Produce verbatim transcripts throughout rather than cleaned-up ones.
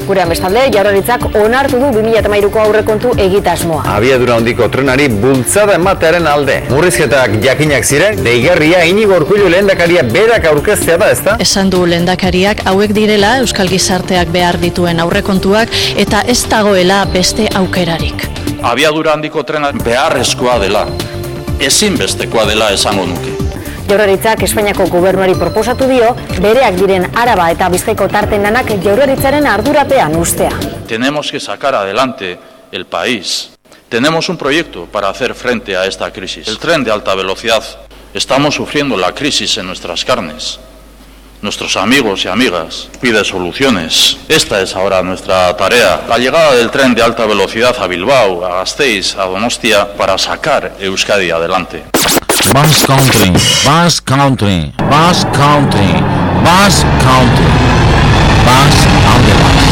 Gurean bestalde, Jaurlaritzak onartu du bi mila hamairuko aurrekontu egitasmoa. Abiadura handiko trenari bultzada ematearen alde. Murrizketak jakinak ziren, deigarria Inigo Urkullu lehendakaria berak aurkeztea da, ezta? Esan du lehendakariak hauek direla Euskal Gizarteak behar dituen aurrekontuak eta ez dagoela beste aukerarik. Abiadura handiko trena beharrezkoa dela, ezinbestekoa dela esango nuke. Jaurlaritzak Espainiako gobernuari proposatu dio, bereak diren Araba eta Bizkaiko tarten lanak Jaurlaritzaren ardurapean ustea. Tenemos que sacar adelante el país. Tenemos un proyecto para hacer frente a esta crisis. El tren de alta velocidad. Estamos sufriendo la crisis en nuestras carnes. Nuestros amigos y amigas piden soluciones. Esta es ahora nuestra tarea. La llegada del tren de alta velocidad a Bilbao, a Gasteiz, a Donostia, para sacar Euskadi adelante. Basque Country, Basque Country, Basque Country, Basque Country, Basque Country.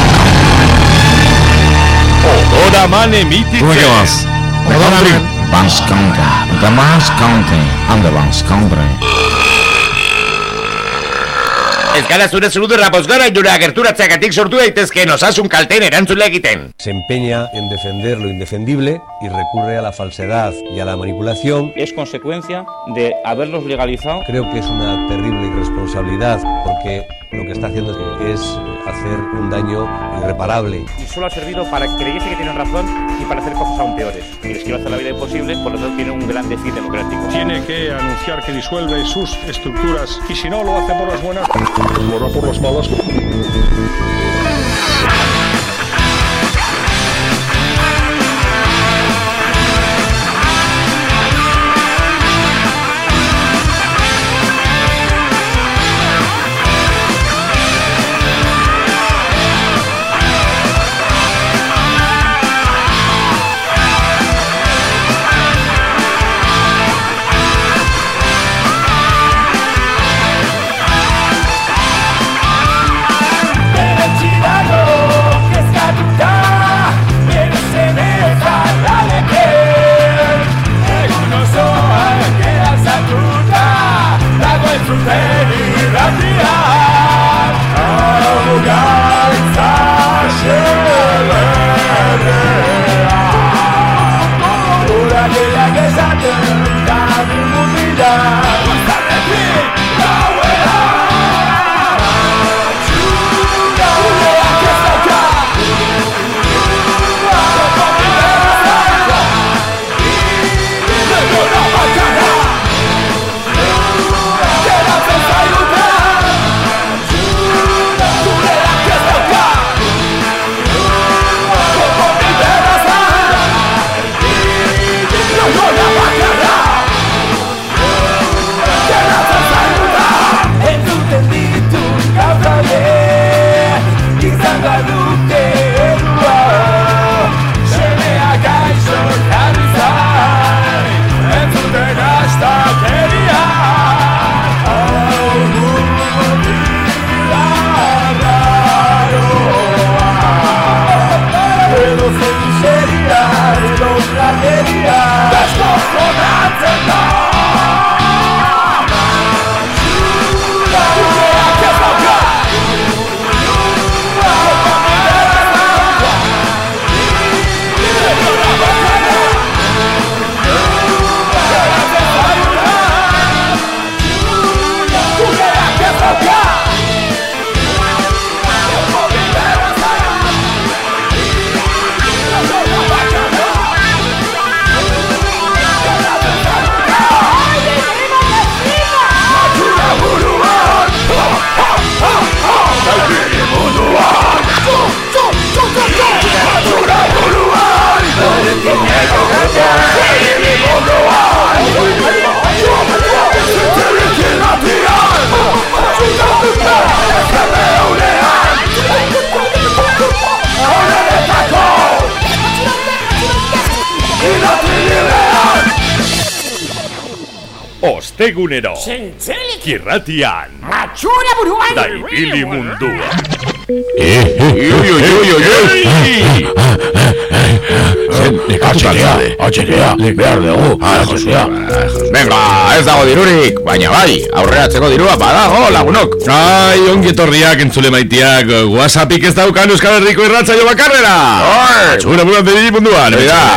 Odora mane mititze. Basque Country, Basque Country, the Basque Country, and the Basque Country. Ez gara zure zurudurra pozgara inura gerturatzeagatik sortu daitezkeen osasun kalteen erantzule egiten. Se empeña en defender lo indefendible y recurre a la falsedad y a la manipulación. Es consecuencia de haberlos legalizado. Creo que es una terrible irresponsabilidad porque lo que está haciendo es hacer un daño irreparable. Y solo ha servido para que creyese que tienen razón y para hacer cosas aún peores. Y les quiero hacer la vida imposible, por lo tanto tiene un gran déficit democrático. Tiene que anunciar que disuelve sus estructuras y si no lo hace por las buenas, lo hará por las malas. Ostegunero Kirratian Matxura buruan Daibili mundua Atxekea, behar dugu. Venga, ez dago dirurik, baina bai, aurreratzeko dirua badago, lagunok. Ai, ongi etorriak entzule maitiak, WhatsAppik ez daukan Euskal Herriko irratzaio bakarrera. Atxura buruan diri munduan.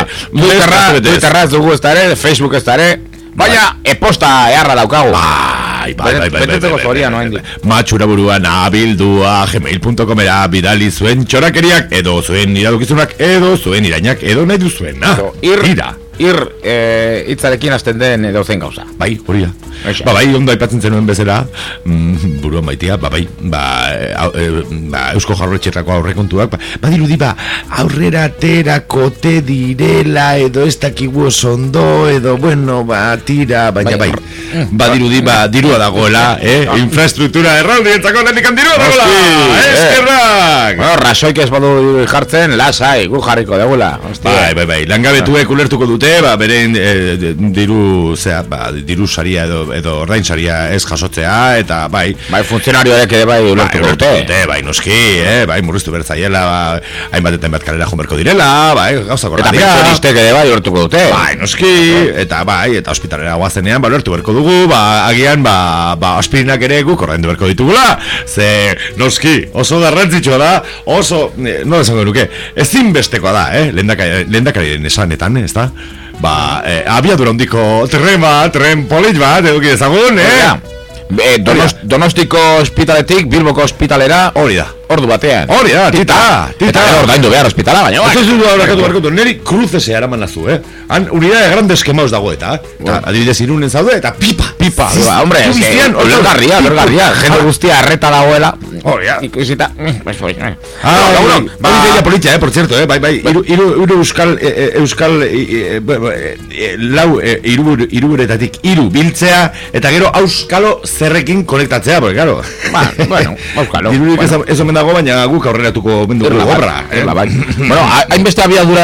Twitterra ez dugu ez dara, Facebook ez dara, baina e-posta eharra daukagu. Bai, bai, bai, bai, Betetzeko zoria, no hain Matxura buruan abildua gmail punto comera bidali zuen txorakeriak, edo zuen iradokizunak, edo zuen irainak, edo nahi duzuen. Ir, ir, hitzarekin hasten den edo zen gauza. Bai, hori da. Ba, bai, ondo aipatzen zenuen bezala, mm, buruan baitia, ba, bai, ba, e, ba, Eusko Jaurlaritzetako aurrekontuak, ba, badirudi, ba, aurrera terako te direla, edo ez dakigu ondo, edo, bueno, ba, tira, baina, bai, badirudi, ba, dirua dagoela, eh, infrastruktura erraldientzako nendikan dirua dagoela, eskerrak! Bueno, rasoik ez badu jartzen, lasai, gu jarriko dagoela, bai, bai, bai, langabetuek ulertuko dute, ba, beren diru, zera, ba, diru saria edo edo ordain saria ez jasotzea, eta bai... Bai, funtzionarioak ere bai ulertuko dute. Bai, noski, eh, bai, murriztu bertzaiela, ba, hainbat eta hainbat kalera jomerko direla, bai, gauza korra dira. Eta pentsionistek ere bai ulertuko dute. Bai, noski, eta bai, eta ospitalera guazenean, ba, ulertu berko dugu, ba, agian, ba, ba, aspirinak ere guk ordaindu berko ditugula, ze, noski, oso garrantzitsua da, oso, no esango nuke, ezinbestekoa da, eh, lehendakariaren esanetan, ez da? Ba, eh, abiadura hondiko tren bat, tren polit bat, eduki dezagun, eh? Donost, Donostiko ospitaletik Bilboko ospitalera hori da, ordu batean. Hori da, tita, tita. Eta ordaindu behar ospitala, baina bai. Ez ez da barkatu, barkatu, neri kruzese araman nazu, eh? Han, unidade grandes kemaus dago eta, eta adibidez irunen zaude, eta pipa, pipa. Ba, hombre, ez que, olergarria, olergarria, jende guztia erreta dagoela. Hori da. Ikusita, pues, pues, ah, no, no, bai, ideia politxa, eh, por cierto, eh, bai, bai, iru, iru, iru euskal, eh, euskal, eh, eh, lau, eh, iruburetatik iru biltzea, eta gero auskalo zerrekin konektatzea, porque, claro, ba, bueno, auskalo. Irurik ez, ez omen dago, baina guk aurreratuko mendu gorra, eh, bai. Bueno, hainbeste abiadura,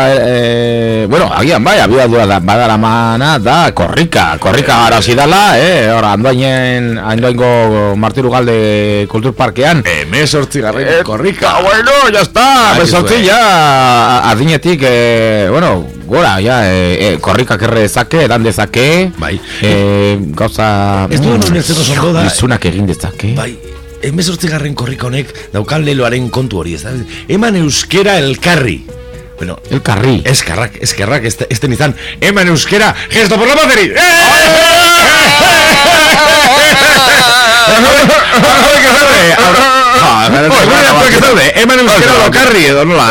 eh, bueno, agian bai, abiadura da, badara mana da, korrika, korrika arazi dala, eh, ora, andoainen, andoaingo Martirugalde Kultur Parkean, emezortzi garren korrika. Bueno, ya está, emezortzi ya, adinetik, eh, bueno, gora, ya, eh, eh, korrika kerre dezake, edan dezake, bai, eh, gauza, ez du honen ez ondo da, izunak egin dezake, bai, emezortzi garren korrika honek daukan leloaren kontu hori, ez da, eman euskera elkarri. Bueno, elkarri. Eskerrak, eskerrak, este, este nizan, eman euskera, gesto por la maderi. Eman euskera lokarri edo nola.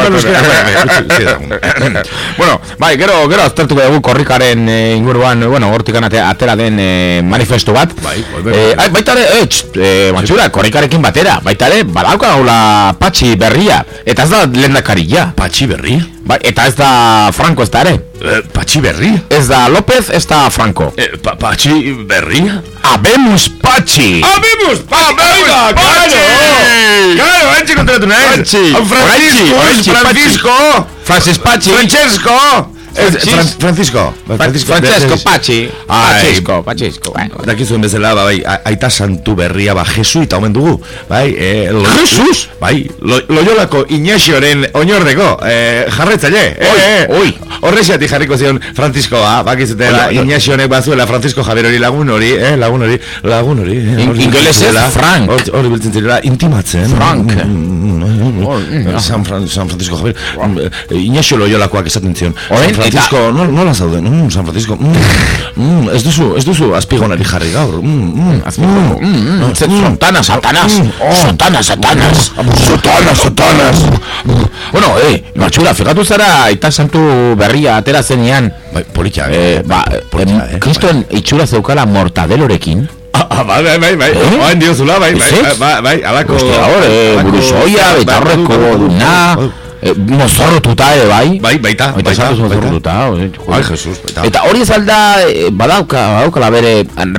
Bueno, bai, gero, gero aztertuko dugu korrikaren inguruan, bueno, hortikan atera den manifestu bat. Baita ere, matxura, korrikarekin batera, baita ere, badauka gaula patxi berria, eta ez da lehendakaria. Patxi berria? Bai, eta ez da Franco ez da ere. Patxi berria? Ez da López, ez da Franco. Patxi berria? Habemos Patxi! Habemos Patxi! Patxi! Claro, Patxi kontratu nahi! Patxi! Francisco! Francisco! Francis Patxi! Francesco! Francisco Francesco Patxi Francisco Patxisco dakizuen bezala, bai, aita santu berria, ba, jesuita omen dugu, bai, Jesus? Bai, Loiolako Inaxioren oinordeko jarretzaile, oi, horrexiatik jarriko zion Franciscoa, bakizute, Inaxionek bazuela Francisco Javier hori lagun hori, lagun hori, lagun hori, ingelesez Frank, hori biltzen zirela, intimatzen, Frank, San Francisco Javier, Inaxio Loiolakoak esaten zion, Francisco, no, no la zaude, mm, San Francisco, mm, mm, ez duzu, ez duzu azpigonari jarri gaur, mm, mm, azpigonari, mm, mm, Sotanas, Satanas, Sotanas, Satanas, Sotanas, Sotanas. Bueno, eh, matxura, fijatu zara, aita santu berria atera zenean, bai, politxa, eh, ba, kriston itxura zeukala mortadelorekin. Ah, bai, bai, bai, bai, oain diozula, bai, bai, bai, bai, alako, buruzoia, beitarreko duna, mozorrotuta ere, bai? Bai, baita, baita, baita. Ai, Jesus, baita. Eta hori ez alda, badauka, badaukala bere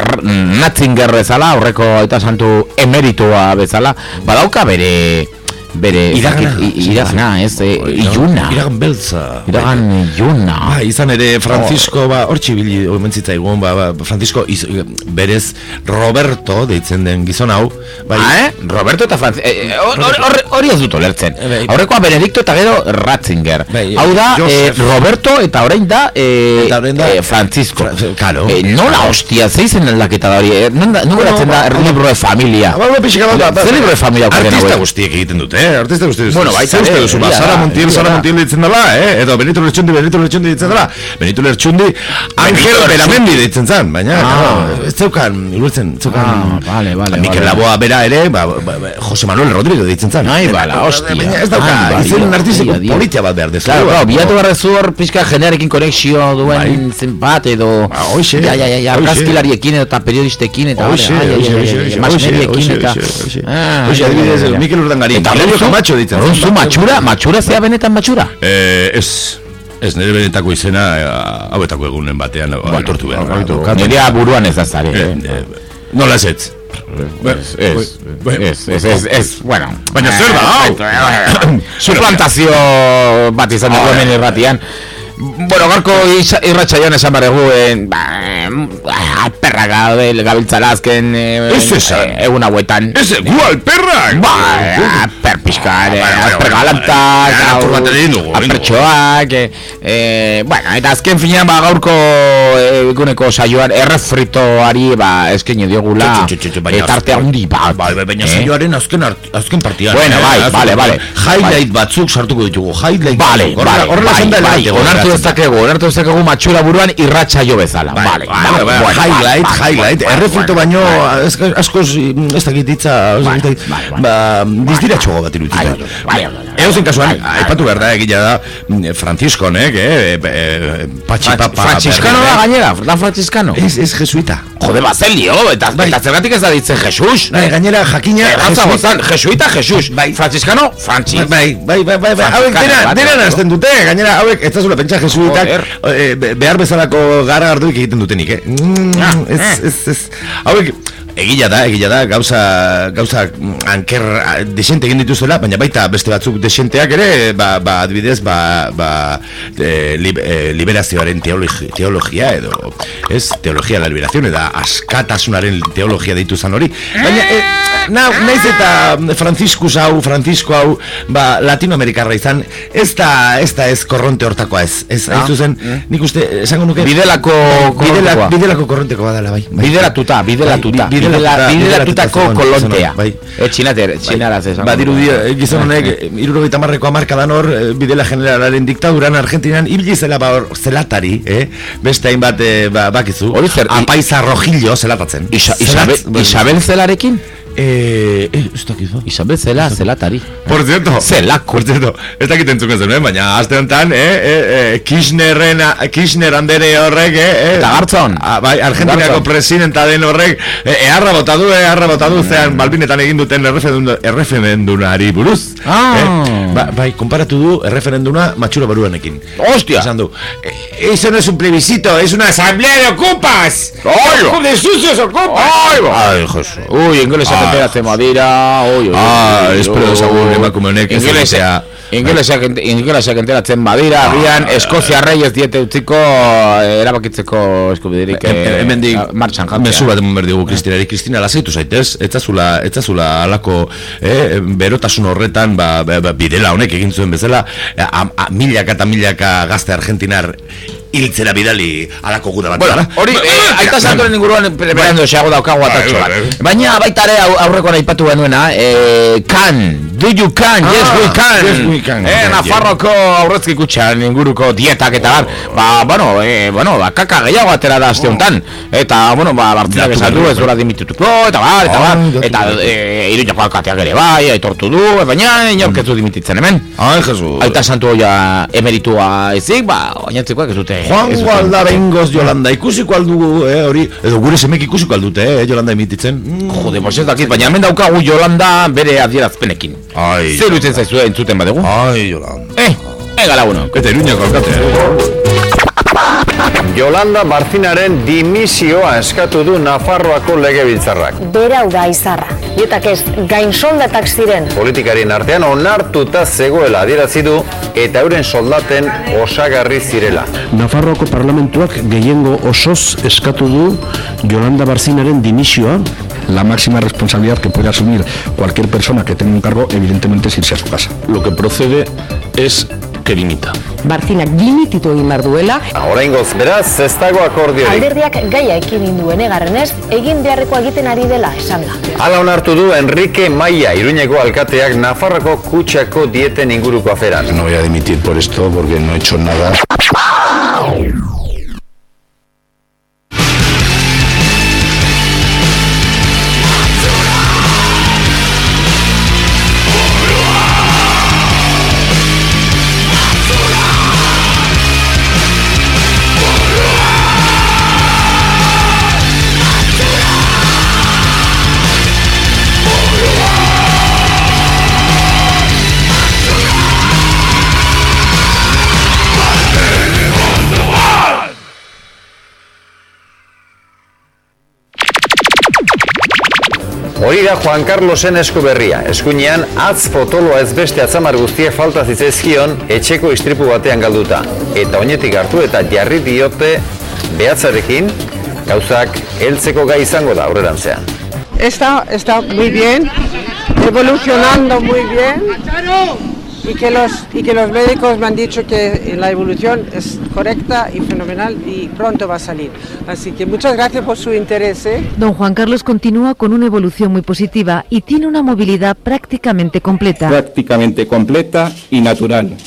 Natzinger bezala, horreko aita santu emeritua bezala, badauka bere bere Iragana, iragana, ez, iluna. Iragan beltza. Iragan iluna. Ba, izan ere Francisco, ba, hor txibili, omentzitaigun, ba, ba, Francisco, iz, berez Roberto, deitzen den gizon hau. Bai, ah, eh? Roberto eta Francisco, hori ez dut olertzen. Aurrekoa Benedicto eta gero Ratzinger. Hau da, Roberto eta orain da Francisco. Claro. Nola hostia, zeizen aldaketa da hori, non geratzen da libro de familia. Zer libro de familia okarren hau? Artista guztiek egiten dute, eh? Artista guztiek bueno, baita, uste duzu, ba, Sara Montiel, Sara Montiel ditzen dela, eh? Edo Benito Lertxundi, Benito Lertxundi ditzen dela. Benito Lertxundi, Angel Beramendi ditzen zan, baina, ez zeukan, irutzen, zeukan... Vale, vale, Mikel Laboa bera ere, Jose Manuel Rodrigo ditzen zan. Ai, bala, hostia. Baina ez dauka, izen artistiko politia bat behar dezu. Claro, claro, bilatu barrezu hor pixka jenearekin konexio duen zenbat edo... Oixe, ja, ja, ja, argazkilariekin eta periodistekin eta... Oixe, oixe, oixe, oixe, oixe, adibidez, Mikel Urdangari. Eta Macho ditzen. Zu matxura, matxura zea benetan matxura? Eh, ez, ez nire benetako izena hauetako egunen batean aitortu behar. Nirea buruan ez azare. Nola ez ez? Ez, ez, ez, ez, ez, bueno. Baina zer da, hau? Suplantazio bat izan dugu hemen irratian. Bueno, garko irratxaion esan barregu alperrak gabiltzala azken egun hauetan. Ez egu alperrak? Ba, alper pixkan, alper galantak, alpertxoak. Bueno, eta azken finean gaurko eguneko saioan errefritoari eskaini diogula tarte handi bat. Baina saioaren azken partian. Bueno, bai, bale, bale. Highlight batzuk sartuko ditugu, highlight batzuk. Bale, bale, bai, onartu dezakegu, onartu dezakegu matxura buruan irratsaio bezala. Vale, highlight, highlight, errefrito baino askoz ez dakit ditza, dizdiratxogo bat iruditzen. Eozen kasuan, aipatu behar da egila da Franciscon, eh, patxi papa. Franciscano da gainera, da Franciscano. Ez, ez jesuita. Jode, bazelio, eta zergatik ez da ditzen Jesus. Gainera, jakina, jesuita. Jesuita, Jesus. Franciscano, Francis. Bai, bai, bai, bai, hauek dena nazten dute, gainera, hauek, ez da zula pentsa jesuitak behar bezalako gara garduik egiten dutenik, eh? Ez, ez, ez, hauek... Egila da, egila da, gauza, gauza anker desente egin dituzuela, baina baita beste batzuk desenteak ere, ba, ba adibidez, ba, ba e, li, e, liberazioaren teologi, teologia edo, ez, teologia la liberazione da askatasunaren teologia deitu zan hori. Baina, e, na, naiz eta Franciscus hau, Francisco hau, ba, Latinoamerikarra izan, ez da, ez da ez korronte hortakoa ez, ez, ah. ez zen, nik uste, esango nuke... Bidelako korrontekoa. Bidelako korrontekoa badala, bai. Bidelatuta, bidelatuta. Bidelatutako kolontea. Txinater, txinaraz esan. Badiru gizon honek, hirurogeita hamarreko hamarkadan hor, Bidela generalaren diktaduran Argentinan, ibili zela ba hor zelatari, beste hainbat bakizu, apaiza rojillo zelatatzen. Isabel Zelarekin? Eh, eh, ez dakizu. Isabel Zela, zelatari. Por cierto. Zelako. Por cierto, ez dakit entzuken zenuen, baina aste honetan, eh, eh, Kirchnerren, Kirchner andere horrek, eh, eta Gartzon. Bai, Argentinako presidenta den horrek, eharra botadu, eharra botadu, zean Balbinetan egin duten erreferendunari buruz. Ah. Bai, konparatu du erreferenduna matxura baruanekin. Hostia. Esan du, eso no es un plebiscito, es una asamblea de ocupas. ¡Ay! ¡De sucios ocupas! ¡Ay, Jesús! Uy, ingelesak enteratzen badira, oi, oi, ah, espero desagun emakume honek ez egitea. Ingelesak enteratzen badira, agian Eskozia rei ez diete utziko erabakitzeko eskubidirik martxan jantzea. Mezu bat eman berdigu Kristinari, Kristina, lasaitu zaitez, etzazula, etzazula alako berotasun horretan, Bidela honek egin zuen bezala, milaka eta milaka gazte argentinar hiltzera bidali alako guda bat. Bueno, hori, aita santoren inguruan preparando xeago daukagu atatxo bat. Baina baita ere aurrekoan aipatu genuena, can, do you can, yes we can. Yes we can. Nafarroko aurrezki kutxan inguruko dietak eta bar, ba, bueno, bueno, kaka gehiago atera da aste honetan. Eta, bueno, ba, Bartzinak esan du, ez dura dimitutuko, eta bar, eta bar, eta Iruñako alkateak ere bai, aitortu du, baina inork ez du dimititzen hemen. Ai, Jesus. Aita santu hoia emeritua ezik, ba, oinatzikoak ez dute. Joango alda bengoz Yolanda, ikusiko aldugu, eh, hori, edo gure semek ikusiko aldute, eh, Yolanda emititzen. Jode, pues ez dakit, baina hemen daukagu Yolanda bere adierazpenekin. Ai. Zer utzen zaizu entzuten badegu? Ai, Yolanda. Eh, egala uno. Eta Iruñako alkatea. Yolanda Barcinaren dimisioa eskatu du Nafarroako legebiltzarrak. Berau da izarra. Dietak ez, gain soldatak ziren. Politikarien artean onartuta zegoela adierazi du eta euren soldaten osagarri zirela. Nafarroako parlamentuak gehiengo osoz eskatu du Yolanda Barcinaren dimisioa. La máxima responsabilidad que puede asumir cualquier persona que tenga un cargo, evidentemente, es irse a su casa. Lo que procede es que dimita. Barcinak dimititu egin behar duela. Oraingoz beraz, ez dago akordiorik. Alderdiak gaia ekin duen egarrenez, egin beharrekoa egiten ari dela esan da. Hala onartu du Enrique Maia, Iruñeko alkateak Nafarroko kutxako dieten inguruko aferan. No voy a dimitir por esto porque no he hecho nada. Hori da Juan Carlosen esku berria. Eskuinean, atz potoloa ez beste atzamar guztiek falta zitzaizkion etxeko istripu batean galduta. Eta oinetik hartu eta jarri diote behatzarekin, gauzak heltzeko gai izango da aurrerantzean. Está, está muy bien, evolucionando muy bien. Y que, los, y que los médicos me han dicho que la evolución es correcta y fenomenal y pronto va a salir. Así que muchas gracias por su interés. ¿eh? Don Juan Carlos continúa con una evolución muy positiva y tiene una movilidad prácticamente completa. Prácticamente completa y natural.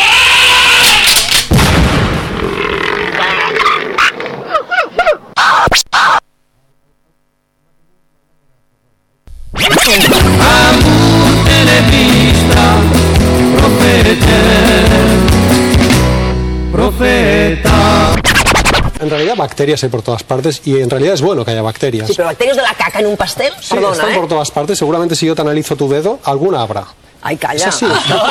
Profeta. En realidad bacterias hay por todas partes y en realidad es bueno que haya bacterias. Sí, pero bacterias de la caca en un pastel, sí, perdona, están ¿eh? por todas partes. Seguramente si yo te analizo tu dedo, alguna habrá. Ay, calla. Es así.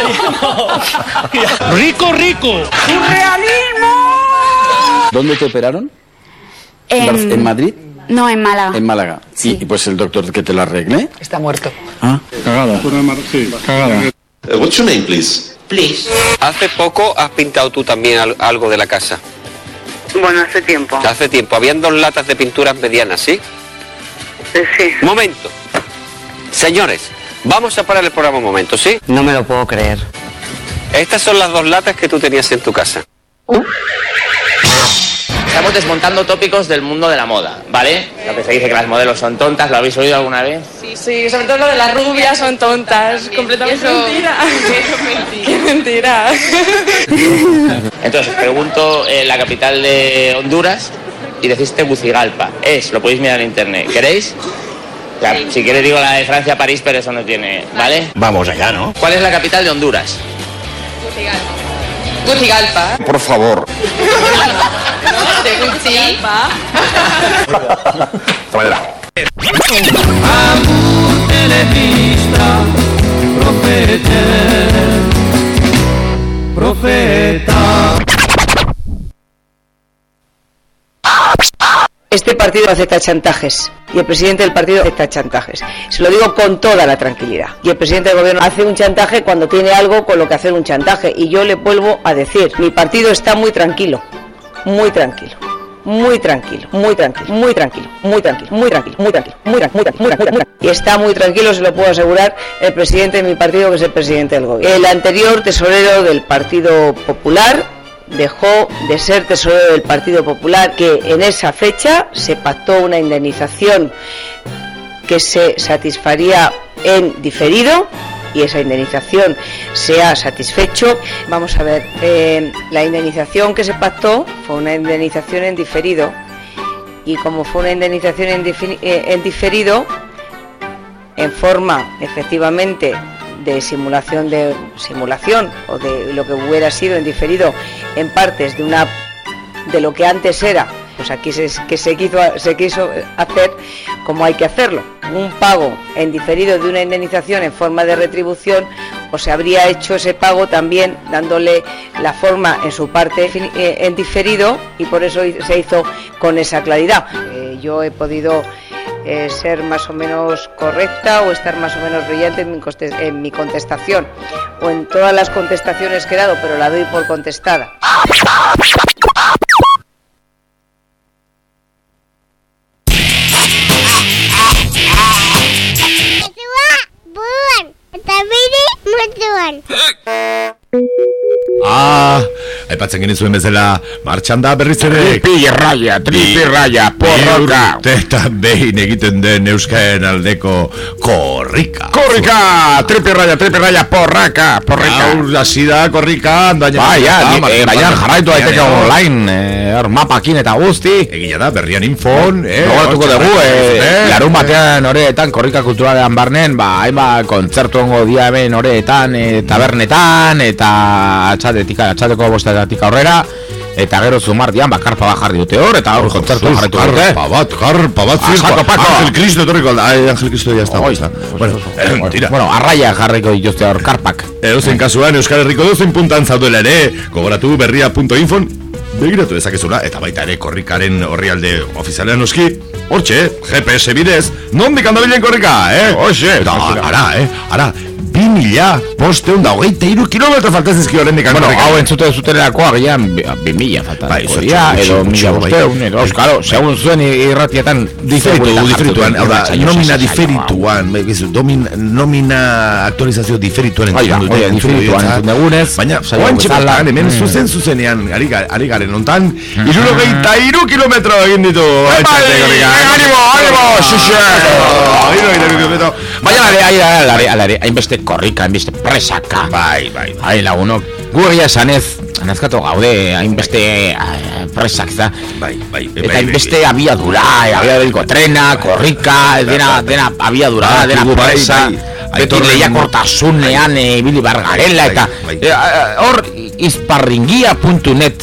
¡Rico, rico! ¡Surrealismo! ¿Dónde te operaron? En, ¿En Madrid? No, en Málaga. En Málaga. Sí. Y, y pues el doctor que te lo arregle. Está muerto. Ah, cagada. Sí, cagada. Uh, what's your name, please? Please. Hace poco has pintado tú también al- algo de la casa. Bueno, hace tiempo. Hace tiempo. Habían dos latas de pinturas medianas, ¿sí? Eh, sí. Un momento. Señores, vamos a parar el programa un momento, ¿sí? No me lo puedo creer. Estas son las dos latas que tú tenías en tu casa. Estamos desmontando tópicos del mundo de la moda, ¿vale? Lo que se dice que las modelos son tontas, ¿lo habéis oído alguna vez? Sí, sí, sobre todo lo de las rubias son tontas, completamente mentira. Qué mentira. Entonces, os pregunto eh, la capital de Honduras y decís Tegucigalpa. Es, lo podéis mirar en internet. ¿Queréis? O sea, si queréis digo la de Francia, París, pero eso no tiene, ¿vale? Vamos allá, ¿no? ¿Cuál es la capital de Honduras? Tegucigalpa. Por favor. Tegucigalpa. Profeta. Este partido acepta chantajes y el presidente del partido acepta chantajes. Se lo digo con toda la tranquilidad. Y el presidente del gobierno hace un chantaje cuando tiene algo con lo que hacer un chantaje. Y yo le vuelvo a decir, mi partido está muy tranquilo, muy tranquilo. Muy tranquilo, muy tranquilo, muy tranquilo, muy tranquilo, muy tranquilo, muy tranquilo, muy tranquilo, muy tranquilo, muy tranquilo. Y está muy tranquilo, se lo puedo asegurar, el presidente de mi partido, que es el presidente del gobierno. El anterior tesorero del Partido Popular dejó de ser tesorero del Partido Popular, que en esa fecha se pactó una indemnización que se satisfaría en diferido, y esa indemnización se ha satisfecho. Vamos a ver, eh, la indemnización que se pactó fue una indemnización en diferido, y como fue una indemnización en, difi- eh, en diferido, en forma efectivamente de simulación de simulación o de lo que hubiera sido en diferido en partes de una de lo que antes era, pues aquí se, que se quiso, se quiso hacer como hay que hacerlo, un pago en diferido de una indemnización en forma de retribución pues se habría hecho ese pago también dándole la forma en su parte eh, en diferido, y por eso se hizo con esa claridad. Eh, yo he podido eh, ser más o menos correcta o estar más o menos brillante en mi, en mi contestación o en todas las contestaciones que he dado, pero la doy por contestada. Ah, aipatzen genizuen bezala, martxan da berriz ere Tripi raya, tripi raya, porroka Eta behin egiten den euskaren aldeko korrika Korrika, tripi raya, tripi raya, porraka, porrika Gaur hasi da korrika Baina, baina jarraitu daiteke online er, mapakin eta guzti Egia da, berrian infon Gogoratuko dugu, larun batean horretan korrika kulturalean barnen Ba, hainba kontzertu ongo dia hemen horretan, tabernetan Eta atxatetik, atxateko bostetatik aurrera Eta gero zumardian, ba, karpa bat jarri dute hor Eta hor kontzertu jarritu dute Karpa bat, karpa bat zirko Angel Cristo torriko alda Ai, Angel Cristo ya está Bueno, tira Bueno, arraia jarriko dituzte hor karpak Edozen kasuan, Euskal Herriko dozen puntan zaudela ere Gogoratu berria punto infon begiratu dezakezula eta baita ere korrikaren orrialde ofizialean noski hortxe, G P S bidez nondik handabilen korrika, eh? Hoxe, eta ara, eh? Ara, bi mila bosteun da hogeita iru kilometro faltazizki horrendik bueno, hau entzute zutenerako agian bi mila falta bai, edo mila bosteun edo, claro, segun zuen irratietan diferitu, diferituan, hau da, nomina diferituan nomina aktualizazio diferituan entzun dute diferituan entzun dugunez baina, oantxe bertan, hemen zuzen zuzenean ari garen ontan, irurogeita iru kilometro egin ditu animo, animo, xuxe baina, alare, alare, hainbeste korrika, hainbeste presaka bai, bai, bai, lagunok gu egia esanez, anazkatu gaude hainbeste presak, bai, bai, eta hainbeste abiadura, abiaduriko trena, korrika, dena, dena abiadura, dena presa beti lehiakortasunean ibili bargarela eta hor izparringia puntu net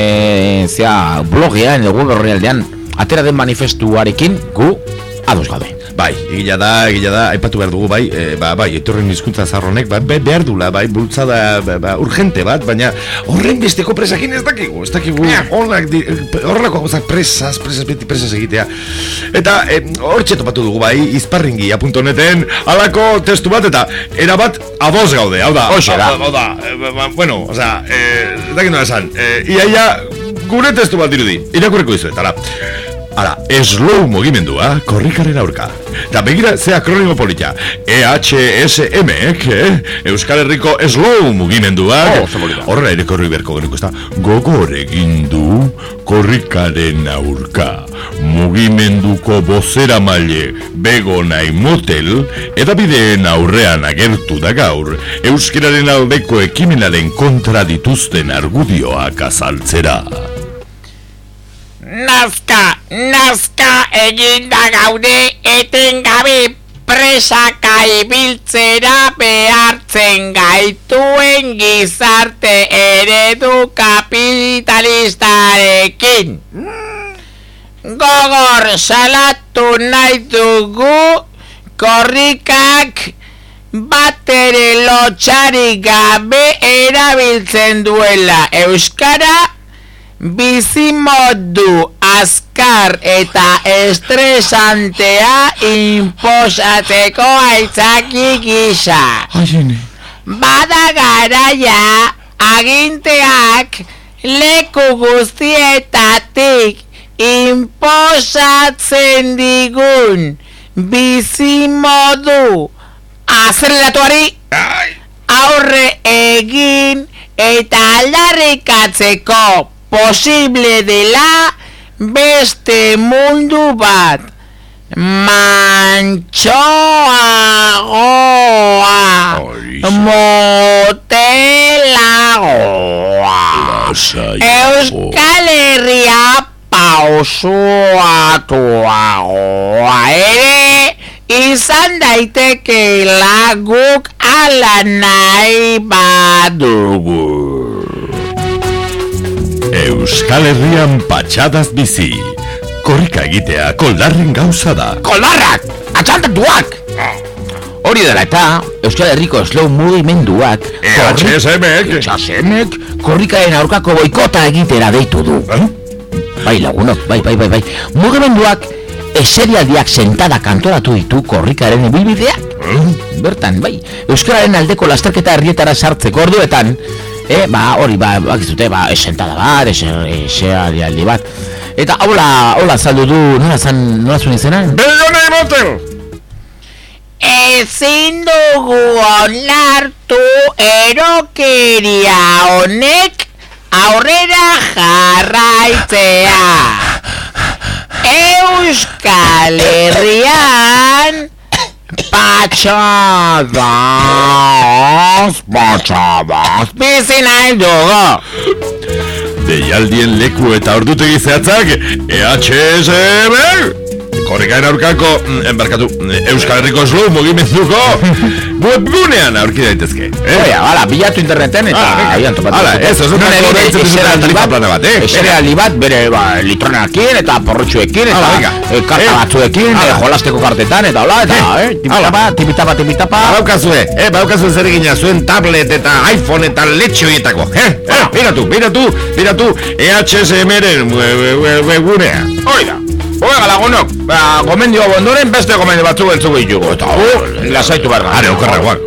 zea blogean, egun horrealdean atera den manifestuarekin gu ados gaude. Bai, egila da, egila da, aipatu behar dugu, bai, e, ba, bai, etorren hizkuntza zarronek, ba, be, behar dula, bai, bultzada, ba, ba, urgente bat, baina horren besteko presakin ez dakigu, ez dakigu, horrelak, horrelako gauzak presaz, presaz, beti presaz egitea. Eta, hor e, topatu dugu, bai, izparringia puntu neten, alako testu bat, eta erabat ados gaude, hau da, hau da, e, ba, bueno, oza, e, ez dakit nola esan, e, iaia, gure testu bat dirudi, irakurriko dizuet, ala. Hala, slow mugimendua, korrikaren aurka. Eta begira, ze akronimo polita. E H S M, eh? Euskal Herriko slow mugimendua. Horrela ere korri berko genuko, ez da? Gogor egin du korrikaren aurka. Mugimenduko bozera maile bego nahi motel, eta bideen aurrean agertu da gaur, euskararen aldeko ekimenaren kontra dituzten argudioak azaltzera. Nazka, nazka eginda gaude etengabe presaka ibiltzera behartzen gaituen gizarte eredu kapitalistarekin. Gogor salatu nahi dugu korrikak batere lotxarik gabe erabiltzen duela euskara bizimodu azkar eta estresantea inposatzeko aitzaki gisa. Bada garaia aginteak leku guztietatik inposatzen digun bizimodu azeleratuari aurre egin eta aldarrikatzeko posible dela beste mundu bat mantxoagoa motelagoa Euskal Herria pausuatuagoa ere izan daitekeela guk ala nahi badugu. Euskal Herrian patxadaz bizi. Korrika egitea koldarren gauza da. Koldarrak! Atxantatuak! Hori dela eta Euskal Herriko slow mugimenduak E H S M-ek E H S M-ek korrikaren aurkako boikota egitera deitu du. Bai lagunok, bai, bai, bai, bai. Mugimenduak eserialdiak sentada kantoratu ditu korrikaren ibilbideak. Bertan, bai, euskararen aldeko lasterketa herrietara sartzeko orduetan, eh, ba, hori, ba, bakizute, ba, esentada bat, eserialdi bat. Eta, hola, hola, zaldu du, nola zan, nola zuen izena? Bellone Motel! Ezin dugu onartu erokeria honek aurrera jarraitzea. Euskal Herrian patxadaz, patxadaz, bizi nahi dugu. Deialdien leku eta ordutegi zehatzak E H S M korrikaren aurkako, enbarkatu, Euskal Herriko slow mugimenduko webgunean aurki daitezke. Oia, hala, bilatu interneten eta agian topatu. Hala, ez, ez dut horretzen dizuten tarifa plana bat, eh? Eseraldi bat, bere litronakin eta porrotxuekin eta karta batzuekin, jolasteko kartetan eta hola, eta, eh? Tipitapa, tipitapa, tipitapa. Badaukazue, eh? Badaukazue zer egina zuen tablet eta iPhone eta letxe horietako, eh? Eh, biratu, biratu, biratu E H S M-ren webgunea. Oida. Oega lagunok, ba, gomendio ondoren beste gomendio batzu beltzugu ditugu. Eta hu, lasaitu behar gara. Are, okarragoak.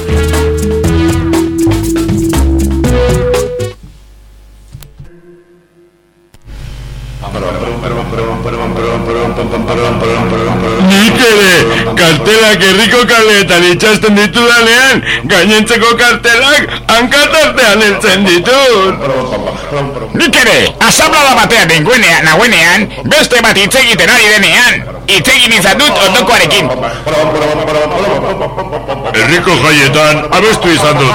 Nik ere, kartelak herriko kaleetan itxasten ditudanean, gainentzeko kartelak hankatartean heltzen ditut. Nik ere, asamblada batean nengoenean, nagoenean, beste bat hitz egiten ari denean, hitz egin izan dut ondokoarekin. Herriko jaietan abestu izan dut.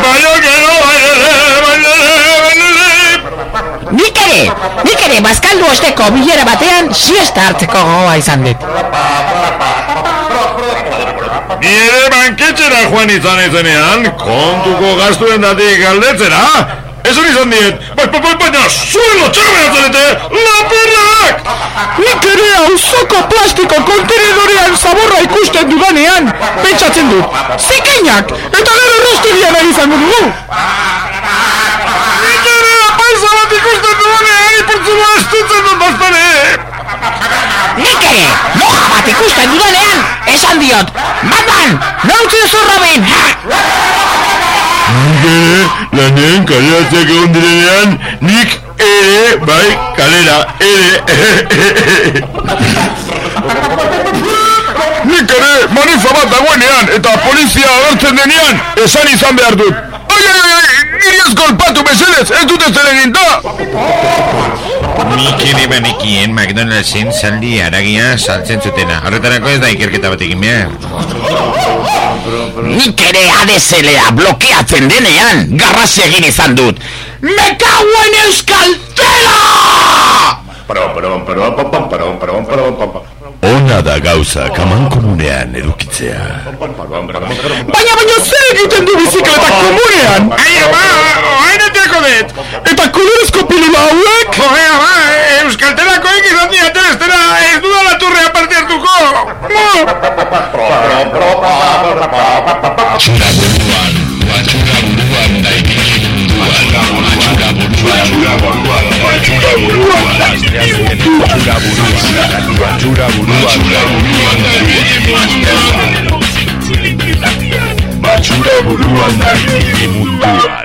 Nik ere, nik ere, bazkaldu osteko bilera batean siesta hartzeko gogoa izan dut. Ni ere banketxera joan izan ezenean, kontuko gastuen datik galdetzera, esan izan diet, baina zuen lotxara behatzarete, lapurrak! Nik ere auzoko plastiko kontenedorean zaborra ikusten dudanean, pentsatzen dut, zikainak, eta gero rostibian ari izango dugu! Nik ere apaiza bat ikusten dudanean, ipurtzua estutzen dut bastare! Nik ere, moja bat ikusten dudanean, esan diot, Batman, nautzen zurrobin! Nik ere, lanean kaleratzeak egon direnean, nik ere, bai, kalera, ere, nik ere, manifa bat dagoenean, eta polizia agertzen denean, esan izan behar dut. Ai, ai, ai, niri ez golpatu mesedez, ez dut ez zer egin da! Nik ere banekien McDonald'sen zaldi haragia saltzen zutena. Horretarako ez da ikerketa bat egin behar. Nik ere A D S L-a blokeatzen denean, garrasi egin izan dut. Me cauen euskaltela! Ona da gauza kaman komunean edukitzea. Baina, baina zer egiten du bizikletak komunean? Aia, ba, oaineteko dut! Eta kolorezko pilula hauek? Oia, ba, euskaltelakoek izan diaten estera ez dudala turrea parte hartuko! Txura buruan, batxura buruan da ikili munduan. Batxura buruan, batxura buruan, batxura buruan, batxura buruan da ikili munduan. Batxura buruan da ikili munduan.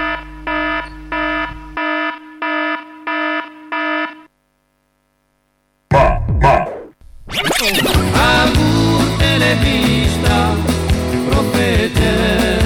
Agur telebista, profeta,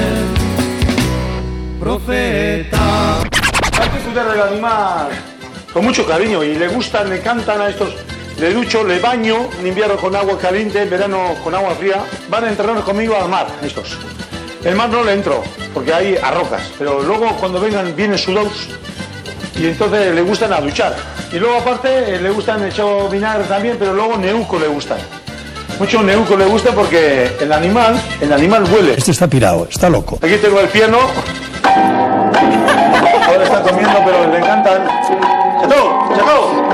profeta. Hay que cuidar del animal con mucho cariño y le gustan, le encantan a estos. Le ducho, le baño en invierno con agua caliente, en verano con agua fría. Van a entrarnos conmigo al mar, estos. El mar no le entro, porque hay a rocas, pero luego cuando vengan vienen sudados y entonces le gustan a duchar. Y luego aparte le gustan echado vinagre también, pero luego neuco le gustan. Mucho neuco le gusta porque el animal, el animal huele. Este está pirado, está loco. Aquí tengo el piano. Ahora está comiendo, pero le encantan. ¡Chato! ¡Chato!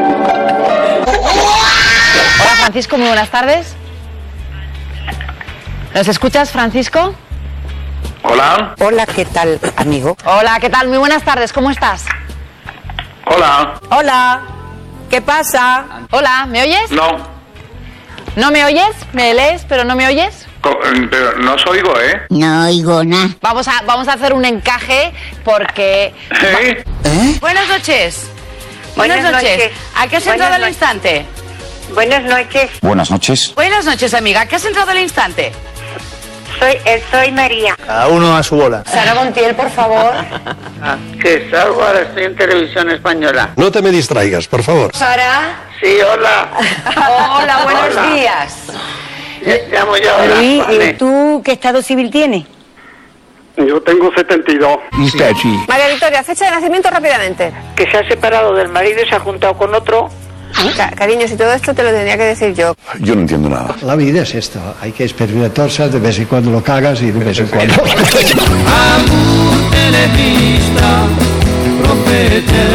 Hola Francisco, muy buenas tardes. ¿Nos escuchas, Francisco? Hola. Hola, ¿qué tal, amigo? Hola, ¿qué tal? Muy buenas tardes, ¿cómo estás? Hola. Hola. ¿Qué pasa? Hola, ¿me oyes? No. ¿No me oyes? ¿Me lees, pero no me oyes? Co- Pero no os oigo, ¿eh? No oigo nada. Vamos a, vamos a hacer un encaje porque... ¿Eh? ¿Eh? Buenas noches. Buenas, Buenas noches. noches. ¿A qué has Buenas entrado al noches. instante? Buenas noches. Buenas noches. Buenas noches, amiga. ¿A qué has entrado al instante? Soy, eh, soy María. Cada uno a su bola. Sara Montiel, por favor. Ah, que salgo ahora, estoy en televisión española. No te me distraigas, por favor. Sara. Sí, hola. Hola, buenos Hola. días. Llamo yo ahora. Luis, Vale. ¿tú qué estado civil tienes? Yo tengo setenta y dos. María Victoria, fecha de nacimiento rápidamente. Que se ha separado del marido y se ha juntado con otro. Ca- cariño, si todo esto te lo tendría que decir yo. Yo no entiendo nada. La vida es esto, hay que experimentarse, de vez en cuando lo cagas y de vez en cuando. Amor televista, profeta,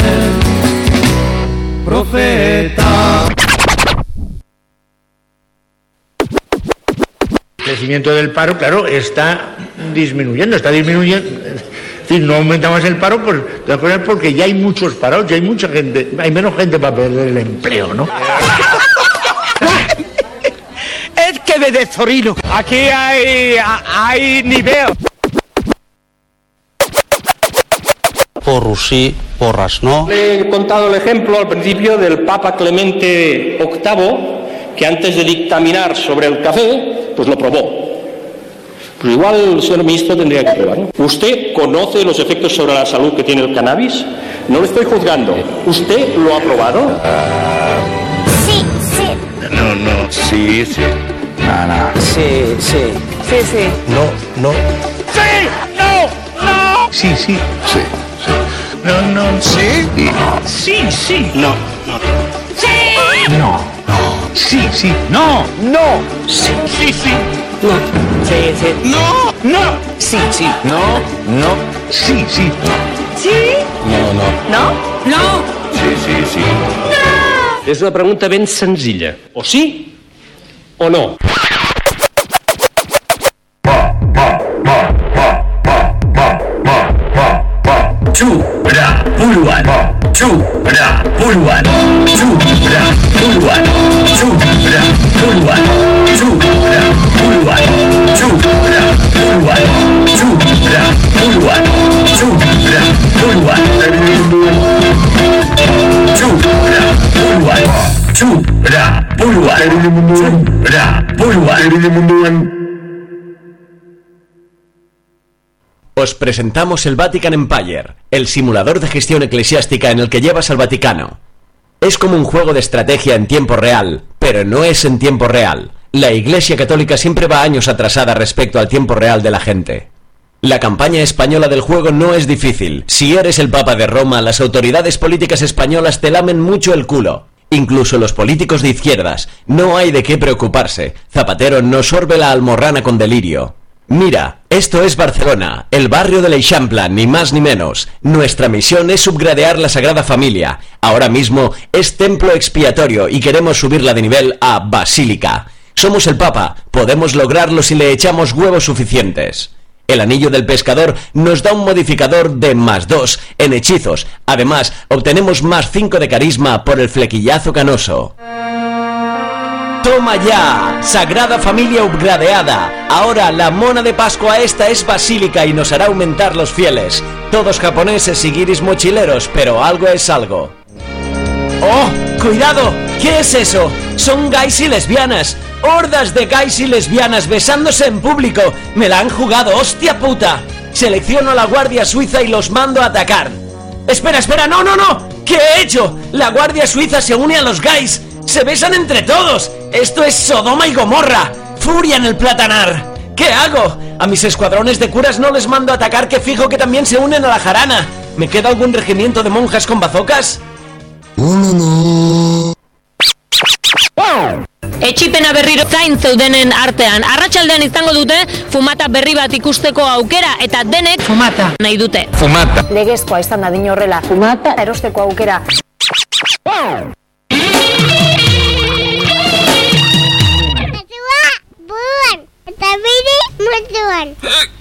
profeta. El crecimiento del paro, claro, está disminuyendo, está disminuyendo. Es decir, no aumenta más el paro, pues, de acuerdo, porque ya hay muchos parados, ya hay mucha gente, hay menos gente para perder el empleo, ¿no? Es que me desorino. Aquí hay, hay nivel. Porros sí, porras no. Le he contado el ejemplo al principio del Papa Clemente octavo, que antes de dictaminar sobre el café, pues lo probó. Pues igual el señor ministro tendría que probar, ¿no? ¿Usted conoce los efectos sobre la salud que tiene el cannabis? No lo estoy juzgando. ¿Usted lo ha probado? Sí, sí. No, no. Sí, sí. No, no. Sí, sí. Sí, sí. No, no. ¡Sí! ¡No! ¡No! Sí, sí. Sí, sí. No, no. ¿Sí? No. Sí, sí. No, no. ¡Sí! No, no. Sí, sí. No. No. Sí, sí, sí. No. Sí, sí. No. No. Sí, sí. No, no. Sí, sí. ¿Sí? No, no. ¿No? No. Sí, sí, sí. És una pregunta ben senzilla. O sí o no. Chura, buruan. Chura, buruan. Chura, buruan. Chura, buruan. Chura, buruan. Chura, buruan. Chura, buruan. Chura, buruan. Chura, buruan. Chura, buruan. Chura, buruan. Os presentamos el Vatican Empire, el simulador de gestión eclesiástica en el que llevas al Vaticano. Es como un juego de estrategia en tiempo real, pero no es en tiempo real. La Iglesia Católica siempre va años atrasada respecto al tiempo real de la gente. La campaña española del juego no es difícil. Si eres el Papa de Roma, las autoridades políticas españolas te lamen mucho el culo. Incluso los políticos de izquierdas. No hay de qué preocuparse. Zapatero no sorbe la almorrana con delirio. Mira, esto es Barcelona, el barrio de l'Eixample, ni más ni menos. Nuestra misión es subgradear la Sagrada Familia. Ahora mismo es templo expiatorio y queremos subirla de nivel a basílica. Somos el Papa, podemos lograrlo si le echamos huevos suficientes. El anillo del pescador nos da un modificador de más dos en hechizos. Además, obtenemos más cinco de carisma por el flequillazo canoso. ¡Toma ya! Sagrada Familia upgradeada. Ahora la mona de Pascua esta es basílica y nos hará aumentar los fieles. Todos japoneses y guiris mochileros, pero algo es algo. ¡Oh! ¡Cuidado! ¿Qué es eso? Son gays y lesbianas. Hordas de gays y lesbianas besándose en público. Me la han jugado, hostia puta. Selecciono a la Guardia Suiza y los mando a atacar. Espera, espera, no, no, no. ¿Qué he hecho? La Guardia Suiza se une a los gays. ¡Se besan entre todos! ¡Esto es Sodoma y Gomorra! ¡Furia en el platanar! ¿Qué hago? A mis escuadrones de curas no les mando a atacar, que fijo que también se unen a la jarana. ¿Me queda algún regimiento de monjas con bazocas? Etxipena berriro zain zeudenen artean. Arratsaldean izango dute fumata berri bat ikusteko aukera eta denek fumata nahi dute. Fumata. Legezkoa izan da din horrela. Fumata erosteko aukera. Buruan, eta Mutuan.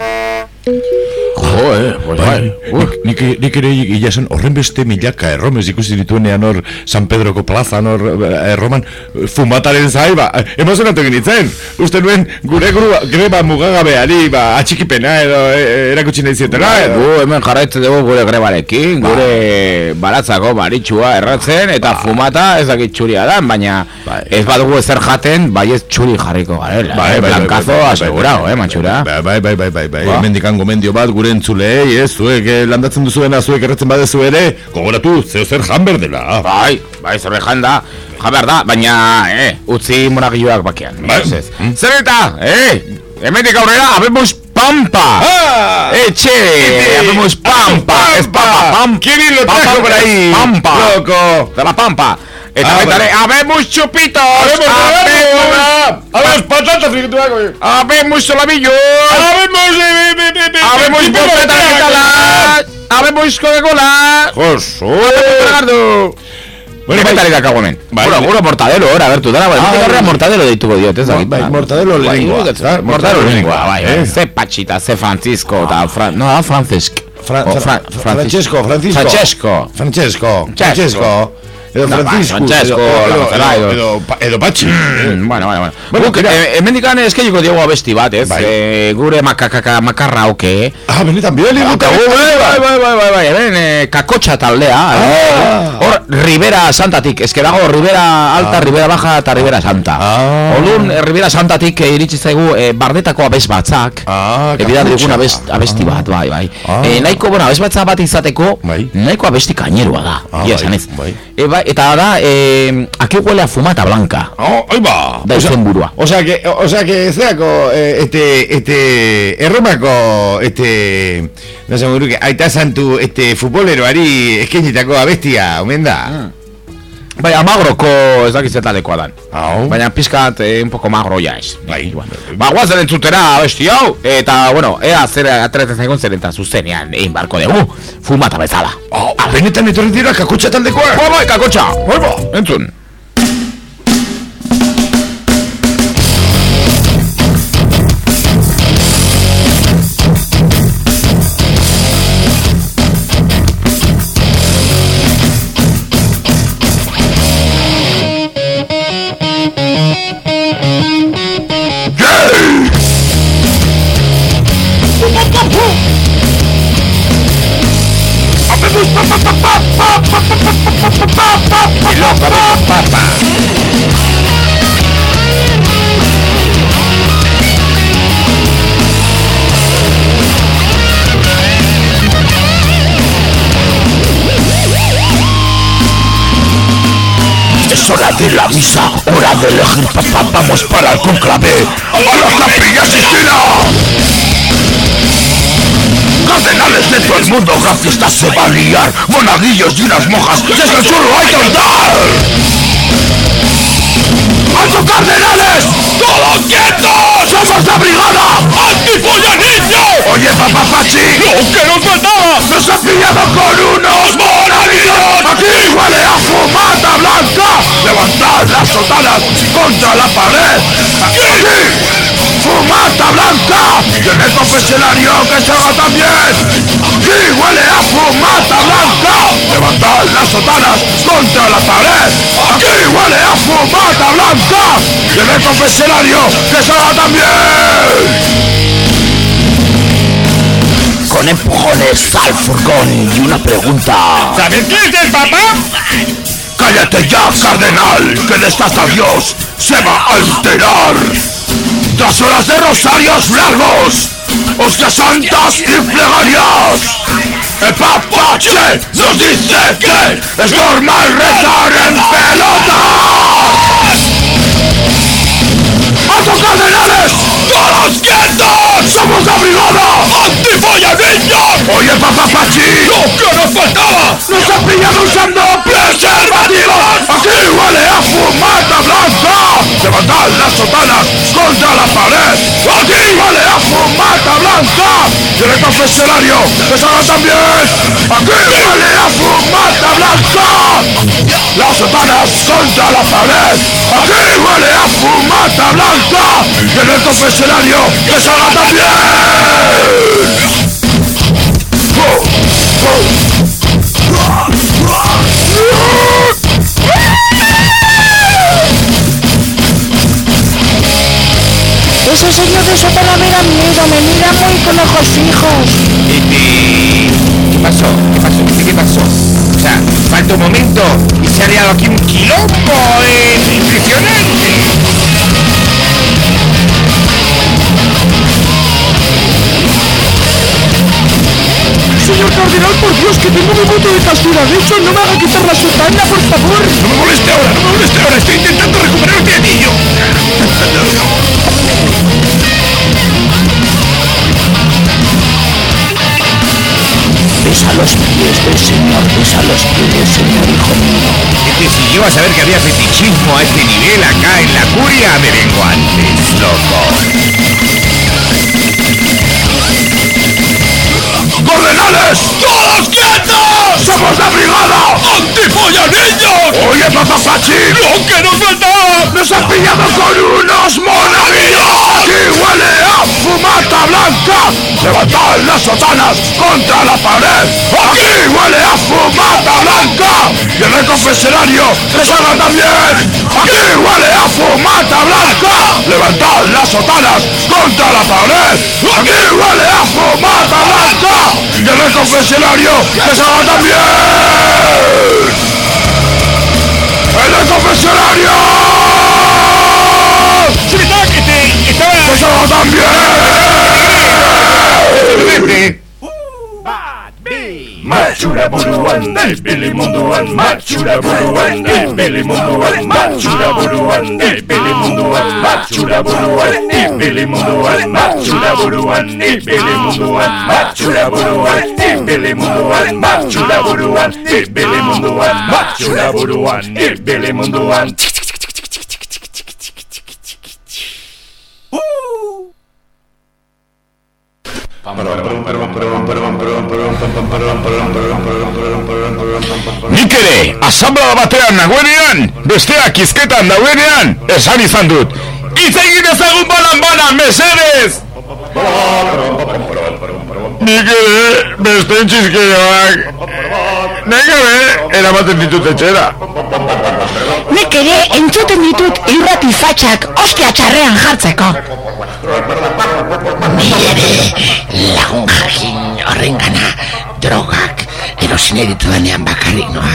Jo, eh, pues bai. Nik, nik ere gila esan horren beste milaka erromez ikusi dituenean hor San Pedroko plazan hor erroman fumataren zai, ba, emozionatu ginitzen. Uste nuen gure grua, greba mugagabeari, ba, atxikipena edo erakutsi nahi zietela. Gu hemen jarraitze dugu gure grebarekin, gure baratzako baritxua erratzen, eta fumata ez dakit txuria da, baina ez badugu ezer jaten, bai ez txuri jarriko garela. Blankazo asegurao, eh, matxura. Bai, bai, bai, bai, bai, mendikan gomendio bat gure entzulei, ez, zuek landatzen duzuena, zuek erretzen badezu ere, gogoratu, zeo zer jan berdela. Bai, bai, zer jan da, jan behar da, baina, eh, utzi monagilloak bakean. Bai, zer eta, eh, hemenik aurrera, habemos pampa. Ah, Eche, habemos pampa, es pampa, pampa. ¿Quién lo trajo por ahí? Pampa, loco. de la pampa. Eta baitare, habemos chupitos, habemos, habemos patatas, habemos solomillos, habemos, habemos bofetas, habemos Coca-Cola, Josu, Ricardo. Bueno, baita leka kago hemen. Guro, guro mortadelo, ora, bertu, dara, bai, mortadelo deituko diot, ez da? Bai, mortadelo lengua. Mortadelo lengua, bai, ze Pachita, ze Francisco, eta, no, da, Francesc. Francesco, Francisco. Francesco. Francesco. Francesco. Edo Francisco, Francesco, edo, edo Patxi. Bueno, bueno, bueno. Guk, hemendikan eskailiko diogu abesti bat, ez? Gure makakaka makarra oke. Ah, benetan, bidali dut. Bai, bai, bai, bai, bai, hemen kakotxa taldea. Hor, Ribera Santatik, eske dago Ribera Alta, Ribera Baja eta Ribera Santa. Orduan, Ribera Santatik iritsi zaigu bardetako abes batzak. Ebida diguna abesti bat, bai, bai. Nahiko, bueno, abes batza bat izateko, nahiko abesti kainerua da. Ja, esan ez. Eta da, eh, aquí huele a fumata blanca. Oh, ahí va. Da izen burua. O sea que, o sea que, zeako, eh, este, este, erromako, este, no sé, que aita santu, este, futboleroari eskenitako abestia, omen da. Mm. Bai, amagroko ez dakizetadekoa dan. Oh. Baina pizkat eh, un poco magro ya es. Bai. Ba, guazen entzutera abesti hau. Eta, bueno, ea zer atretzen zaigun zer eta zuzenean egin barko dugu. Fumata bezala. Oh, benetan etorri dira kakotxa taldekoa. Ba, bai, kakotxa. Ba, entzun. Es hora de la misa, hora de elegir papá, vamos para el conclave, a la capilla Sistina. Cardenales de todo el mundo, gran fiesta se va a liar, monaguillos y unas monjas, desde el suelo hay que andar. ¡Alto, cardenales! ¡Todos quietos! ¡Somos la brigada antifollanillo! Oye, papá Pachi, ¡lo que nos faltaba! ¡Nos han pillado con unos monaguillos! ¡Aquí huele a fumata blanca! ¡Levantad las sotanas contra la pared! ¡Aquí! ¡Fumata blanca! ¡Y en el confesionario que salga también! ¡Aquí huele a fumata blanca! ¡Levantad las sotanas contra la pared! ¡Aquí huele a fumata blanca! ¡Y en el confesionario que salga también! Con empujones al furgón y una pregunta. ¿Sabes qué es el papá? ¡Cállate ya, cardenal! ¡Que de esta hasta Dios se va a enterar! Tras horas de rosarios largos, hostias santas y plegarias, el papache nos dice que es normal rezar en pelotas. ¡Alto, cardenales! ¡Todos quietos! ¡Somos la brigada antifollanillo! Oye, papá Pachi, ¡lo que nos faltaba! ¡Nos han pillado usando preservativos! ¡Aquí huele a fumata blanca! ¡Levantad las sotanas contra la pared! ¡Aquí huele a fumata blanca! ¡Y en el confesionario que salga también! ¡Aquí huele a fumata blanca! ¡Las sotanas contra la pared! ¡Aquí huele a fumata blanca! ¡Y en el confesionario que salga también! ese sótano me da miedo, me mira muy con ojos fijos. ¿Qué pasó? ¿Qué pasó? ¿Qué, qué pasó? O sea, falta un momento y se ha liado aquí un quilombo eh, impresionante. Señor cardenal, por Dios, que tengo mi voto de castidad. De hecho, no me haga quitar la sotana, por favor. No me moleste ahora, no me moleste ahora. Estoy intentando recuperar mi anillo. Besa los pies del Señor, besa los pies del Señor, hijo mío. Es que si yo a saber que había fetichismo a este nivel acá en la curia, me vengo antes, loco. ¡Cardenales! ¡Todos quietos! ¡Somos la brigada! ¡Antipolla niños! ¡Oye, papapachi! ¡Lo que nos faltaba! ¡Nos han pillado con unos monaguillos! ¡Aquí huele a fumata blanca! ¡Levantad las sotanas contra la pared! ¡Aquí huele a fumata blanca! ¡Y en el confesionario que salgan también! ¡Aquí huele a fumata blanca! ¡Levantad las sotanas contra la pared! ¡Aquí huele a fumata blanca! ¡Y en el confesionario que salgan también! ¡En el confesionario! ¡Que salgan también! Matxura buruan, ibili munduan, matxura buruan, ibili munduan, matxura buruan, ibili munduan, matxura buruan, ibili munduan, matxura buruan, ibili munduan, matxura buruan, ibili munduan, matxura buruan, ibili munduan, matxura buruan, ibili munduan. Nik ere, asamblea batean nagoenean, besteak izketan dauenean, esan izan dut. Hitz egin ezagun balan-balan, mesedez! Nik ere, besteen txizkeoak, nik ere, eramaten ditut etxera. Nik ere entzuten ditut irrati fatxak ostia txarrean jartzeko. Ni ere lagun jakin horrengana drogak erosin editudanean bakarrik noa.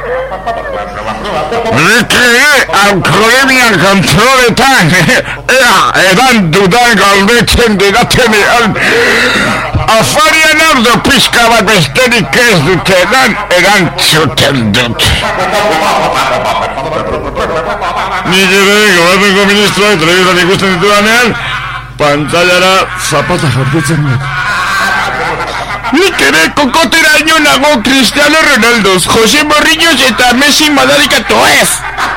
Nik ere alkoholemian kontroletan, ea, edan dudan galdetzen didatenean, afarian ardo pixka bat besterik ez dutenan erantzuten dut. Nik ere gobernuko ministroa telebistan ikusten ditudanean, pantailara zapata jartzen dut. Nik ere kokotera ino nago Cristiano Ronaldoz, Jose Mourinhoz eta Messi madarikatu ez.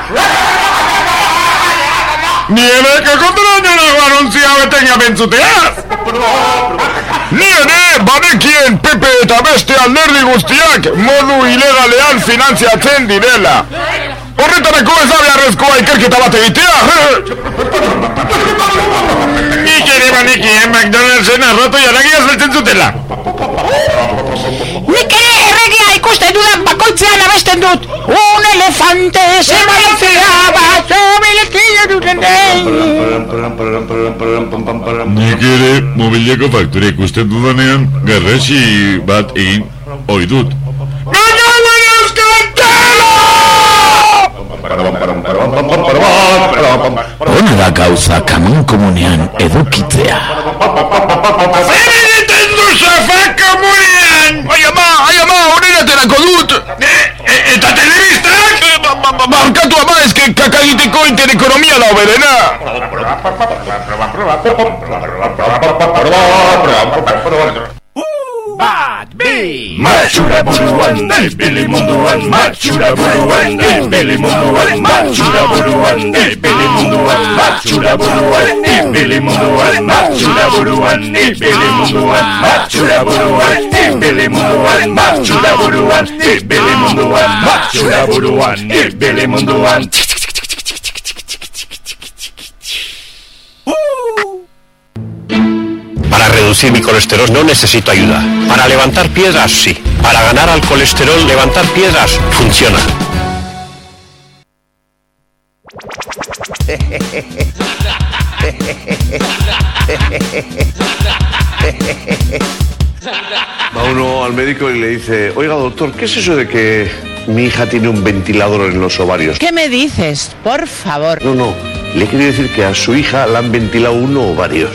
Ni ere kokotera ino nago anuntzia hauetan jabentzuteaz. Ni ere banekien Pepe eta beste alderdi guztiak modu ilegalean finantziatzen direla. Horretarako ez da beharrezkoa ikerketa bat egitea. Nik ere banekien McDonald'sen arroto jaragia zeltzen zutela. Nik ere erregia ikusten dudan bakoitzean abesten dut. Un elefante se balanceaba sobre el esquillo de un tren. Nik ere mobileko faktura ikusten dudanean garrasi bat egin ohi dut. Hona da gauza kamin komunean edukitzea. Zer egiten du zafak komunean? Ai ama, ai ama, horren aterako dut. Eta telebistak? Barkatu ama, ezke kakagiteko interekonomia da oberena. Bat, bi! Matxura buruan, ibili munduan, matxura buruan, ibili munduan, matxura buruan, ibili munduan, matxura buruan, ibili munduan, matxura buruan, ibili munduan, matxura buruan, ibili munduan, matxura buruan, ibili munduan, matxura buruan, ibili munduan. Para reducir mi colesterol no necesito ayuda. Para levantar piedras, sí. Para ganar al colesterol, levantar piedras, funciona. Va uno al médico y le dice, oiga doctor, ¿qué es eso de que mi hija tiene un ventilador en los ovarios? ¿Qué me dices? Por favor. No, no, le quiere decir que a su hija le han ventilado unos ovarios.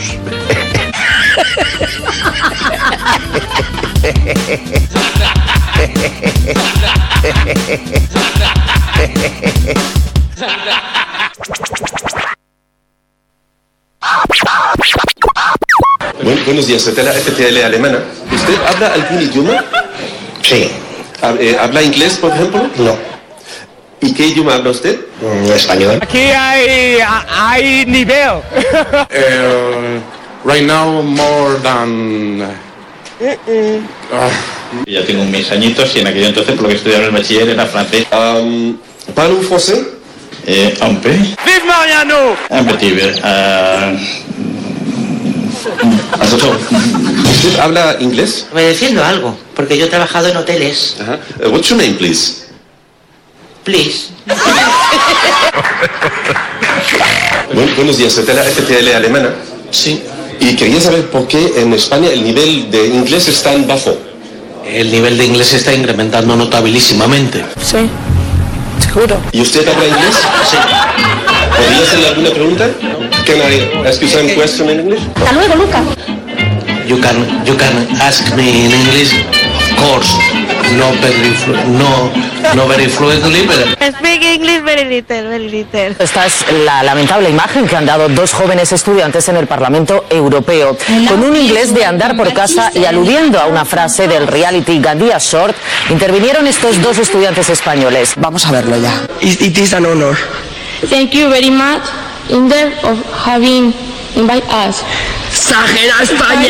Bueno, buenos días, de la F T L alemana. ¿Usted habla algún idioma? Sí. ¿Habla inglés, por ejemplo? No. ¿Y qué idioma habla usted? Mm, español. Aquí hay, hay nivel. Uh, right now, more than... Uh-uh. Uh, Ya tengo mis añitos y en aquel entonces, por lo que estudiaba en el bachiller, era francés. Um, ¿Parle français? Eh, un peu. ¡Vive Mariano! Un petit peu. Uh, ¿Usted habla inglés? Me defiendo algo, porque yo he trabajado en hoteles. Ajá. Uh, what's your name, please? Please. Bueno, buenos días, de la F T L alemana. Sí. Y quería saber por qué en España el nivel de inglés es tan bajo. El nivel de inglés se está incrementando notabilísimamente. Sí, seguro. ¿Y usted habla inglés? Sí. ¿Podría hacerle alguna pregunta? Can I ask you some question in English? Hasta luego, Luca. You can, you can ask me in English, of course. No very, flu- no, no very fluently, but... Speak English very little, very little. Esta es la lamentable imagen que han dado dos jóvenes estudiantes en el Parlamento Europeo. Con un inglés de andar por casa y aludiendo a una frase del reality Gandia Short, intervinieron estos dos estudiantes españoles. Vamos a verlo ya. It, it is an honor. Thank you very much in the of having invite us. ¡Sajera España!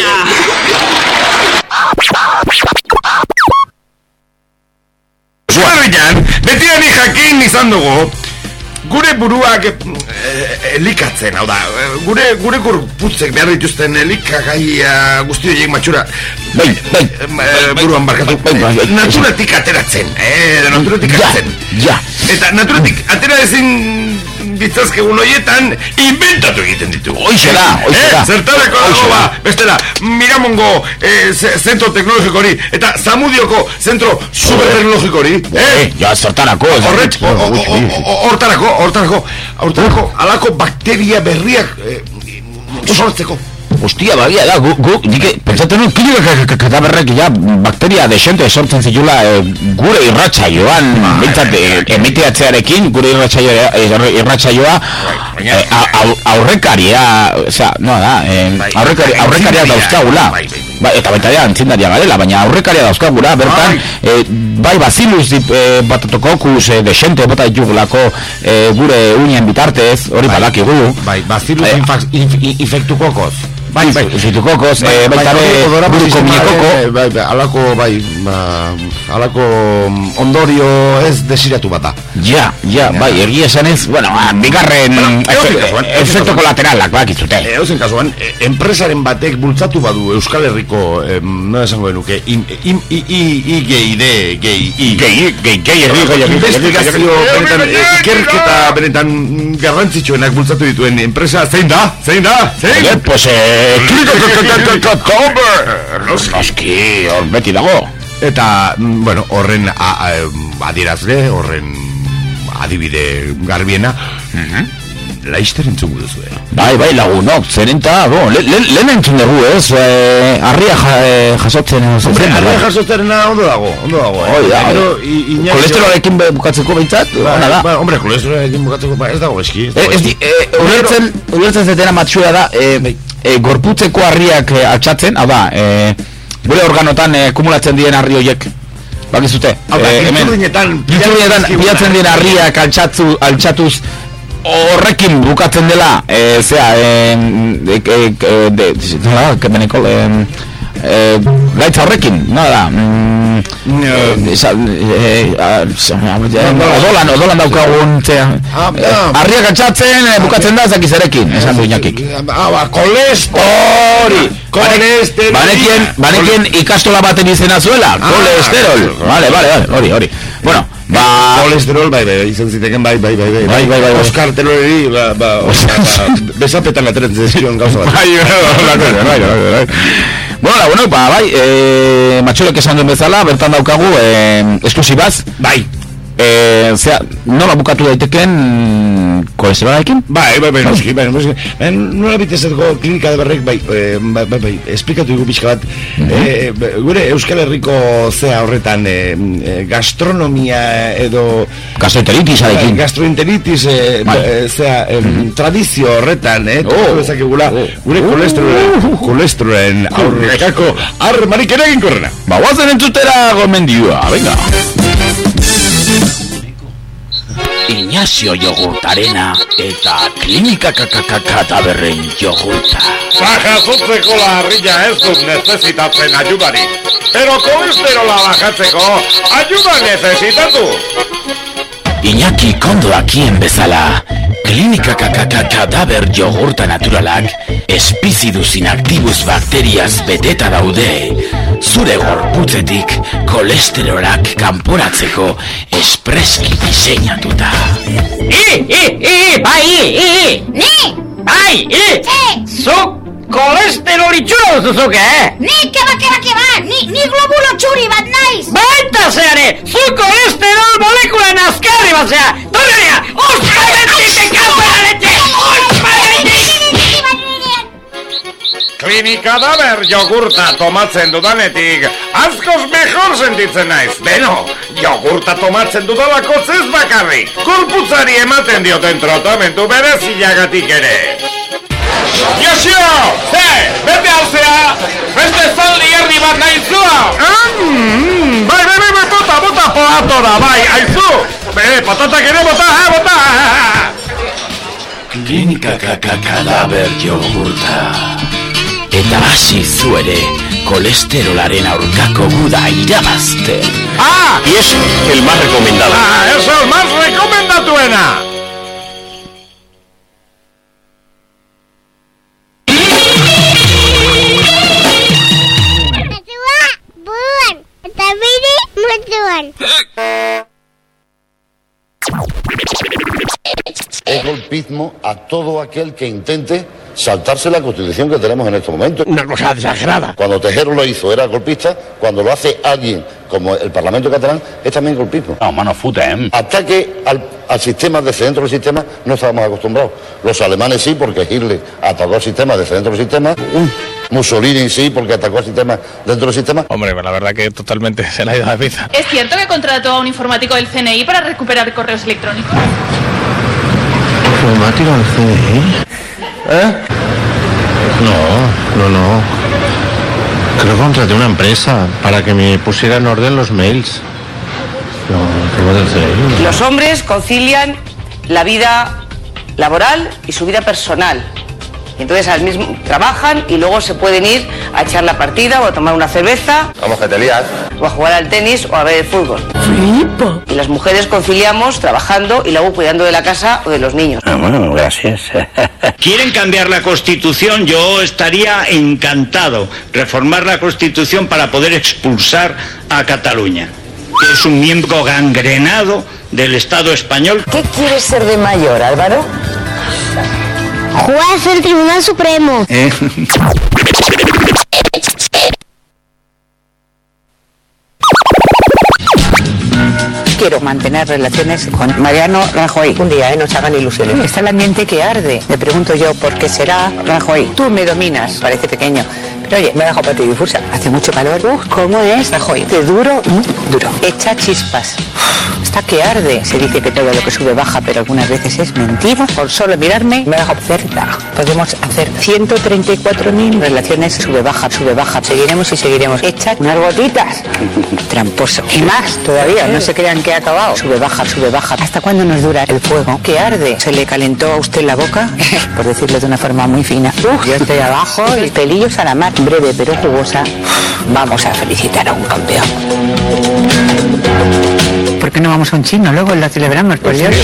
Zuarrian, betian jakin izan dugu, gure buruak eh, elikatzen, hau da, gure, gure gorputzek behar dituzten elikagai uh, guzti horiek matxura, bai, bai, eh, buruan barkatu, bai, bai, naturatik ateratzen, eh, naturatik ateratzen. Ja, ja. Eta naturatik atera ezin ditzazkegun horietan inventatu egiten ditugu. Hoixe da, hoixe da. Eh, zertarako dago ba, bestela, Miramongo eh, zentro teknologiko hori, eta Zamudioko zentro superteknologiko hori, eh? Ja, zertarako. Hortarako, hortarako, hortarako, alako bakteria berriak sortzeko. Hostia, bagia da, gu, gu, dike, pentsatzen nun, kataberrek ja bakteria desente sortzen zitula e, gure irratsaioan, bintzat, e, emiteatzearekin, gure irratsaioa, irratsaioa e, aurrekaria, osea, no da, e, aurrekaria, aurrekaria dauzkagula, ba, eta baita da, antzindaria garela, baina aurrekaria dauzkagula, bertan, e, bai, bacillus e, batatococcus e, desente bota ditugulako e, gure unien bitartez, hori badakigu. Bai, bacillus infectucoccus. Bai, bai, infectucoccus, eh, baita be, buruko minekoko. Bai, bai, alako, bai, alako ondorio ez desiratu bat da. Ja, ja, bai, egia esan ez, bueno, bigarren efecto kolateralak bakizute. Eusen kasuan, enpresaren batek bultzatu badu Euskal Herriko, no esango denuke, I G I D, G I, gei, gei, gei, investigazio benetan, ikerketa benetan garrantzitsuenak bultzatu dituen enpresa, zein da? Zein da? Zein? Pues, eh, Noski, hor beti dago. Eta, bueno, horren adierazle, horren adibide garbiena, Laizter entzungu duzu, eh? Bai, bai, lagunok, zeren eta, bo, lehen entzun dugu, ez? Arria jasotzen Hombre, arria jasotzen ondo dago, ondo dago, eh? Kolesterolarekin bukatzeko behintzat, ona da? Hombre, kolesterolarekin bukatzeko, ez dago eski. Ulertzen, ulertzen zetena matxura da, gorputzeko harriak altxatzen, hau da, gure organotan kumulatzen diren harri horiek. Bakizute? Pinturdinetan, pilatzen diren harriak altxatuz, horrekin bukatzen dela, eh, zera, eh, eh, eh, nola, beneko, eh, eh, gaitza horrekin, nola, mm, odolan, odolan daukagun, zera, harriak altxatzen, bukatzen da, zakizarekin, esan du inakik. Kolestori! Banekien, banekien ikastola baten izena zuela, kolesterol, vale, vale, vale, hori, hori. Bueno, Ba... Kolesterol, bai, bai, izan ziteken, bai, bai, bai, bai, bai, bai, bai, Oskar Teloreri, ba, ba, besapetan ateratzen zion gauza bat. Bai, bai, bai, bai, bai. Bueno, bueno, ba, bai, eh, matxolek esan duen bezala, bertan daukagu, eh, esklusibaz. Bai. Eh, zera, nola bukatu daiteken kolesterolarekin? Bai, bai, bai, noski, bai, noski. Nola bitezatko klinika de berrek, bai, eh, bai, bai, bai, esplikatu dugu pixka bat. eh, gure Euskal Herriko zea horretan eh, gastronomia edo... Gastroenteritis arekin. Gastroenteritis, eh, bai. eh, zea, eh, tradizio horretan, eh, oh, bezakegula, oh, gure oh, kolesterolen, kolesterolen aurrekako armarik ere egin korrena. Ba, guazen entzutera gomendioa, venga. Ignacio jogurtarena eta klinika kakakakataberren jogurta. Bajazutzeko larrilla ez dut necesitatzen ayudari, pero kolesterola bajatzeko ayuda necesitatu. Iñaki kondo dakien bezala, klinika kakakakadaber jogurta naturalak espizidus inaktibus bakteriaz beteta daude, zure gorputzetik kolesterolak kanporatzeko espreski diseinatuta. I, i, i, bai, i, i, Ni! bai, i, zuk kolesterol itxura duzuzuk, eh? Ni, keba, keba, keba, ni, ni globulo txuri bat naiz! Baita zeare, zuk kolesterol molekula nazkarri bat zea! Donerea, osparetik ekazera lete! Osparetik! Klinika daber jogurta tomatzen dudanetik, askoz mejor sentitzen naiz. Beno, jogurta tomatzen dudalako ez bakarrik. Gorputzari ematen dioten tratamentu berezilagatik ere. Josio! Ze, bete alzea! Beste zaldi erdi bat nahi zua! Mm, bai, bai, bai, bai, bota, bota poatora, bai, aizu! Be, patatak ere bota, eh, bota! Klinika kakakadaber jogurta. Eta hasi zuere kolesterolaren aurkako guda irabazten. ¡Ah! Y es el más recomendado. ¡Ah, eso es el más recomendatuena! Buruan, eta bide mutuan. Es golpismo a todo aquel que intente saltarse la Constitución que tenemos en estos momentos. Una cosa exagerada. Cuando Tejero lo hizo era golpista, cuando lo hace alguien como el Parlamento catalán es también golpismo. No, mano futa, ¿eh? Ataque al, al sistema desde dentro del sistema no estábamos acostumbrados. Los alemanes sí, porque Hitler atacó al sistema desde dentro del sistema. Mussolini sí, porque atacó al sistema dentro del sistema. Hombre, la verdad que totalmente se le ha ido la pizza. ¿Es cierto que contrató a un informático del C N I para recuperar correos electrónicos? ¿Informático del C N I? ¿Eh? No, no, no. Creo que contraté una empresa para que me pusiera en orden los mails. No, no del C N I. Los hombres concilian la vida laboral y su vida personal. Y entonces al mismo trabajan y luego se pueden ir a echar la partida o a tomar una cerveza. Vamos, que te lías. O a jugar al tenis o a ver el fútbol. Flipa. Y las mujeres conciliamos trabajando y luego cuidando de la casa o de los niños. Ah, bueno, gracias. ¿Quieren cambiar la Constitución? Yo estaría encantado. Reformar la Constitución para poder expulsar a Cataluña, que es un miembro gangrenado del Estado español. ¿Qué quieres ser de mayor, Álvaro? Juez del Tribunal Supremo. ¿Eh? Quiero mantener relaciones con Mariano Rajoy. Un día, ¿eh? No se hagan ilusiones. Está el ambiente que arde. Me pregunto yo, ¿por qué será Rajoy? Tú me dominas. Parece pequeño. Pero oye, me ha dejado patidifusa. Hace mucho calor. Uf, ¿cómo es Rajoy? De duro, mm, duro. Echa chispas. Uf, está que arde. Se dice que todo lo que sube baja, pero algunas veces es mentira. Por solo mirarme, me ha dejado cerca. Podemos hacer ciento treinta y cuatro mil relaciones sube baja, sube baja. Seguiremos y seguiremos. Echa unas gotitas. Tramposo. Y más todavía. No se crean que ha acabado. Sube baja, sube baja. ¿Hasta cuándo nos dura el fuego? Que arde. ¿Se le calentó a usted la boca? Por decirlo de una forma muy fina. Uf, yo estoy abajo y pelillos a la mar. Breve pero jugosa. Vamos a felicitar a un campeón. ¿Por qué no vamos a un chino? Luego lo celebramos, por Dios.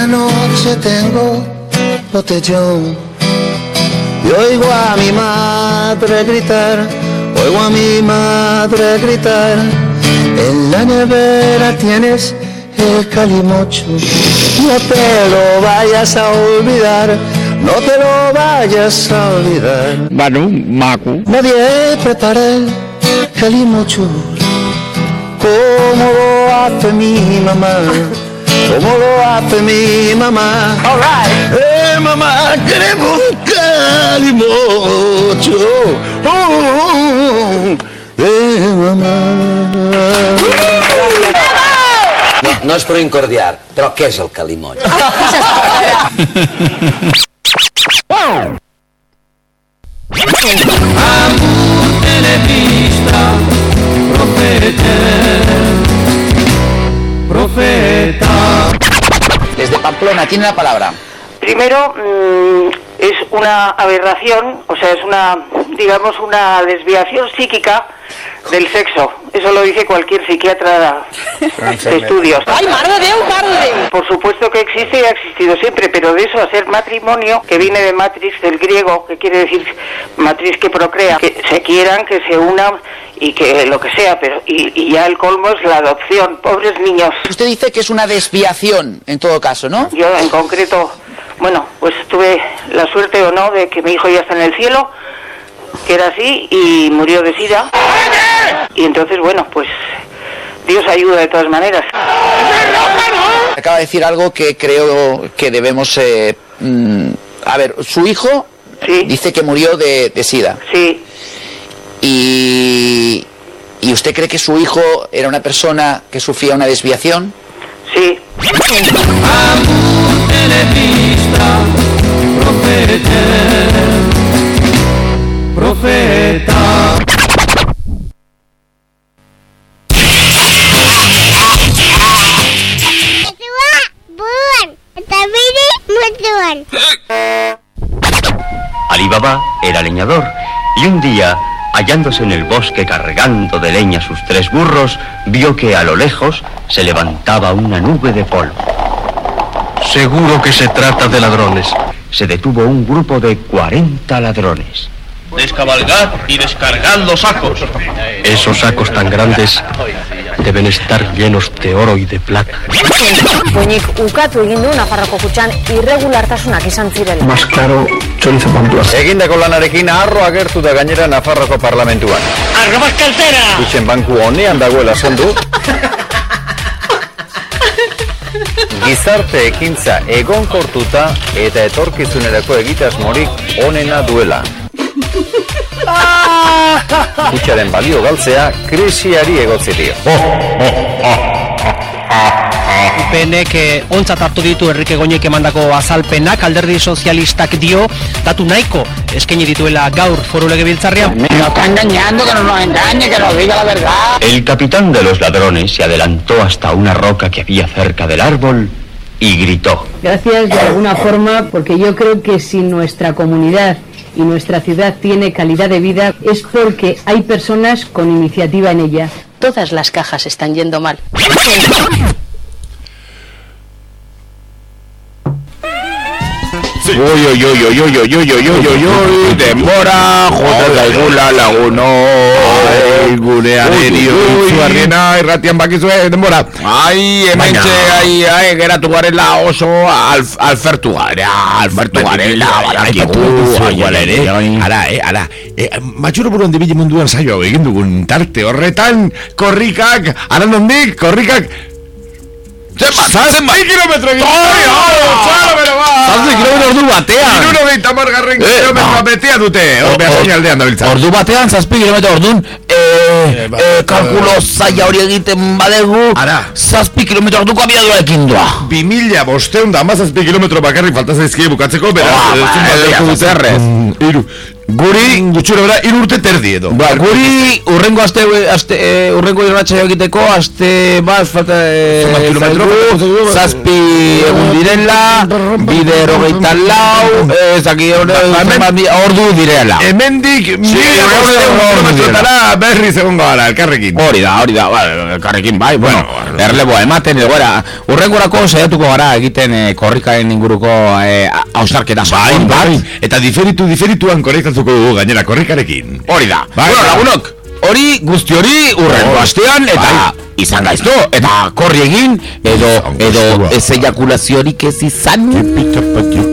noche tengo botellón y oigo a mi madre gritar, oigo a mi madre gritar, en la nevera tienes el calimocho, no te lo vayas a olvidar, no te lo vayas a olvidar. Bueno, maco. Nadie prepara el calimocho como lo hace mi mamá, como lo hace mi mamá. All right. Eh, mamá, queremos un calimocho. Oh, eh, mamá. No, no és per incordiar, però què és el calimoll? Profeta. Desde Pamplona, tiene la palabra. Primero, mmm, es una aberración, o sea, es una, digamos, una desviación psíquica del sexo. Eso lo dice cualquier psiquiatra de estudios. ¡Ay, mare de Déu, mare de Déu! Por supuesto que existe y ha existido siempre, pero de eso a ser matrimonio, que viene de matrix, del griego, que quiere decir matriz que procrea, que se quieran, que se unan y que lo que sea, pero y, y ya el colmo es la adopción, pobres niños. Usted dice que es una desviación, en todo caso, ¿no? Yo en concreto, bueno, pues tuve la suerte o no de que mi hijo ya está en el cielo, que era así, y murió de sida. Y entonces, bueno, pues Dios ayuda de todas maneras. Acaba de decir algo que creo que debemos... Eh, mm, a ver, su hijo sí. dice que murió de, de sida. Sí. Y... ¿Y usted cree que su hijo era una persona que sufría una desviación? Sí. Profeta. Ali Baba era leñador y un día, hallándose en el bosque cargando de leña sus tres burros, vio que a lo lejos se levantaba una nube de polvo. Seguro que se trata de ladrones. Se detuvo un grupo de cuarenta ladrones. Descabalgad y descargad los sacos. Esos sacos tan grandes deben estar llenos de oro y de plata. Poinik ukatu egin du Nafarroko kutxan irregulartasunak izan zirela. Más claro, chorizo Pamplona. Egindako lanarekin arro agertu da gainera Nafarroko parlamentuan. Arrobas kaltera! Kutxen banku honean dagoela zondu. Gizarte ekintza egonkortuta eta etorkizunerako egitasmorik onena duela. Kutxaren balio galtzea krisiari egotzi dio. U P Nek ontzat hartu ditu Enrique Goñek emandako azalpenak. Alderdi sozialistak dio datu nahiko eskaini dituela gaur foru legebiltzarrean. Me lo está engañando, que no nos engañe, que nos diga la verdad. El capitán de los ladrones se adelantó hasta una roca que había cerca del árbol y gritó. Gracias de alguna forma, porque yo creo que si nuestra comunidad y nuestra ciudad tiene calidad de vida es porque hay personas con iniciativa en ella. Todas las cajas están yendo mal. Uy, uy, uy, uy, uy, uy, uy, uy, uy, uy, denbora, jota zaigula laguno, gurearen izuarriena irratian bakizue, denbora. Ai, hementxe, ai, ai, geratu garela oso alfertu gara, alfertu garela, badakigu, igual ere, ara, eh, ara, matxuro buruan dibili munduan saio hau egin dugun tarte horretan, korrikak, ara nondik, korrikak, zenbat, zenbat kilometro egin, ai, ai, txalo, bero, ba, zazpi kilometro ordu batean, iruro gehieta margarren kilometroa betea dute, behazain aldean dabiltza. Ordu batean, zazpi kilometro ordun, kalkulo zaila hori egiten badegu, zazpi kilometro orduko abiadura ekin doa. Bi mila bosteun da, ama zazpi kilometro bakarrik falta zaizkie bukatzeko, beraz, zun bateako dute arrez. Iru, Guri gutxura bera hiru urte terdi edo. Ba, guri urrengo aste aste eh, urrengo irratsaio egiteko aste bat falta eh, zazpi egun direla, bide hogeita lau, ez aquí ordu direla. Hemendik kilometrotara berriz egongo gara elkarrekin. Hori da, hori da, elkarrekin bai, bueno, erleboa ematen edo gara. Urrengorako saiatuko gara egiten eh, korrikaren inguruko eh, ausarketa sakon bat. Eta diferitu diferituan konektatzen dugu gainera korrikarekin. Hori da. Bueno, lagunok, hori guzti hori urrengo astean eta izan gaizto eta korri egin edo edo ez ejakulaziorik ez izan.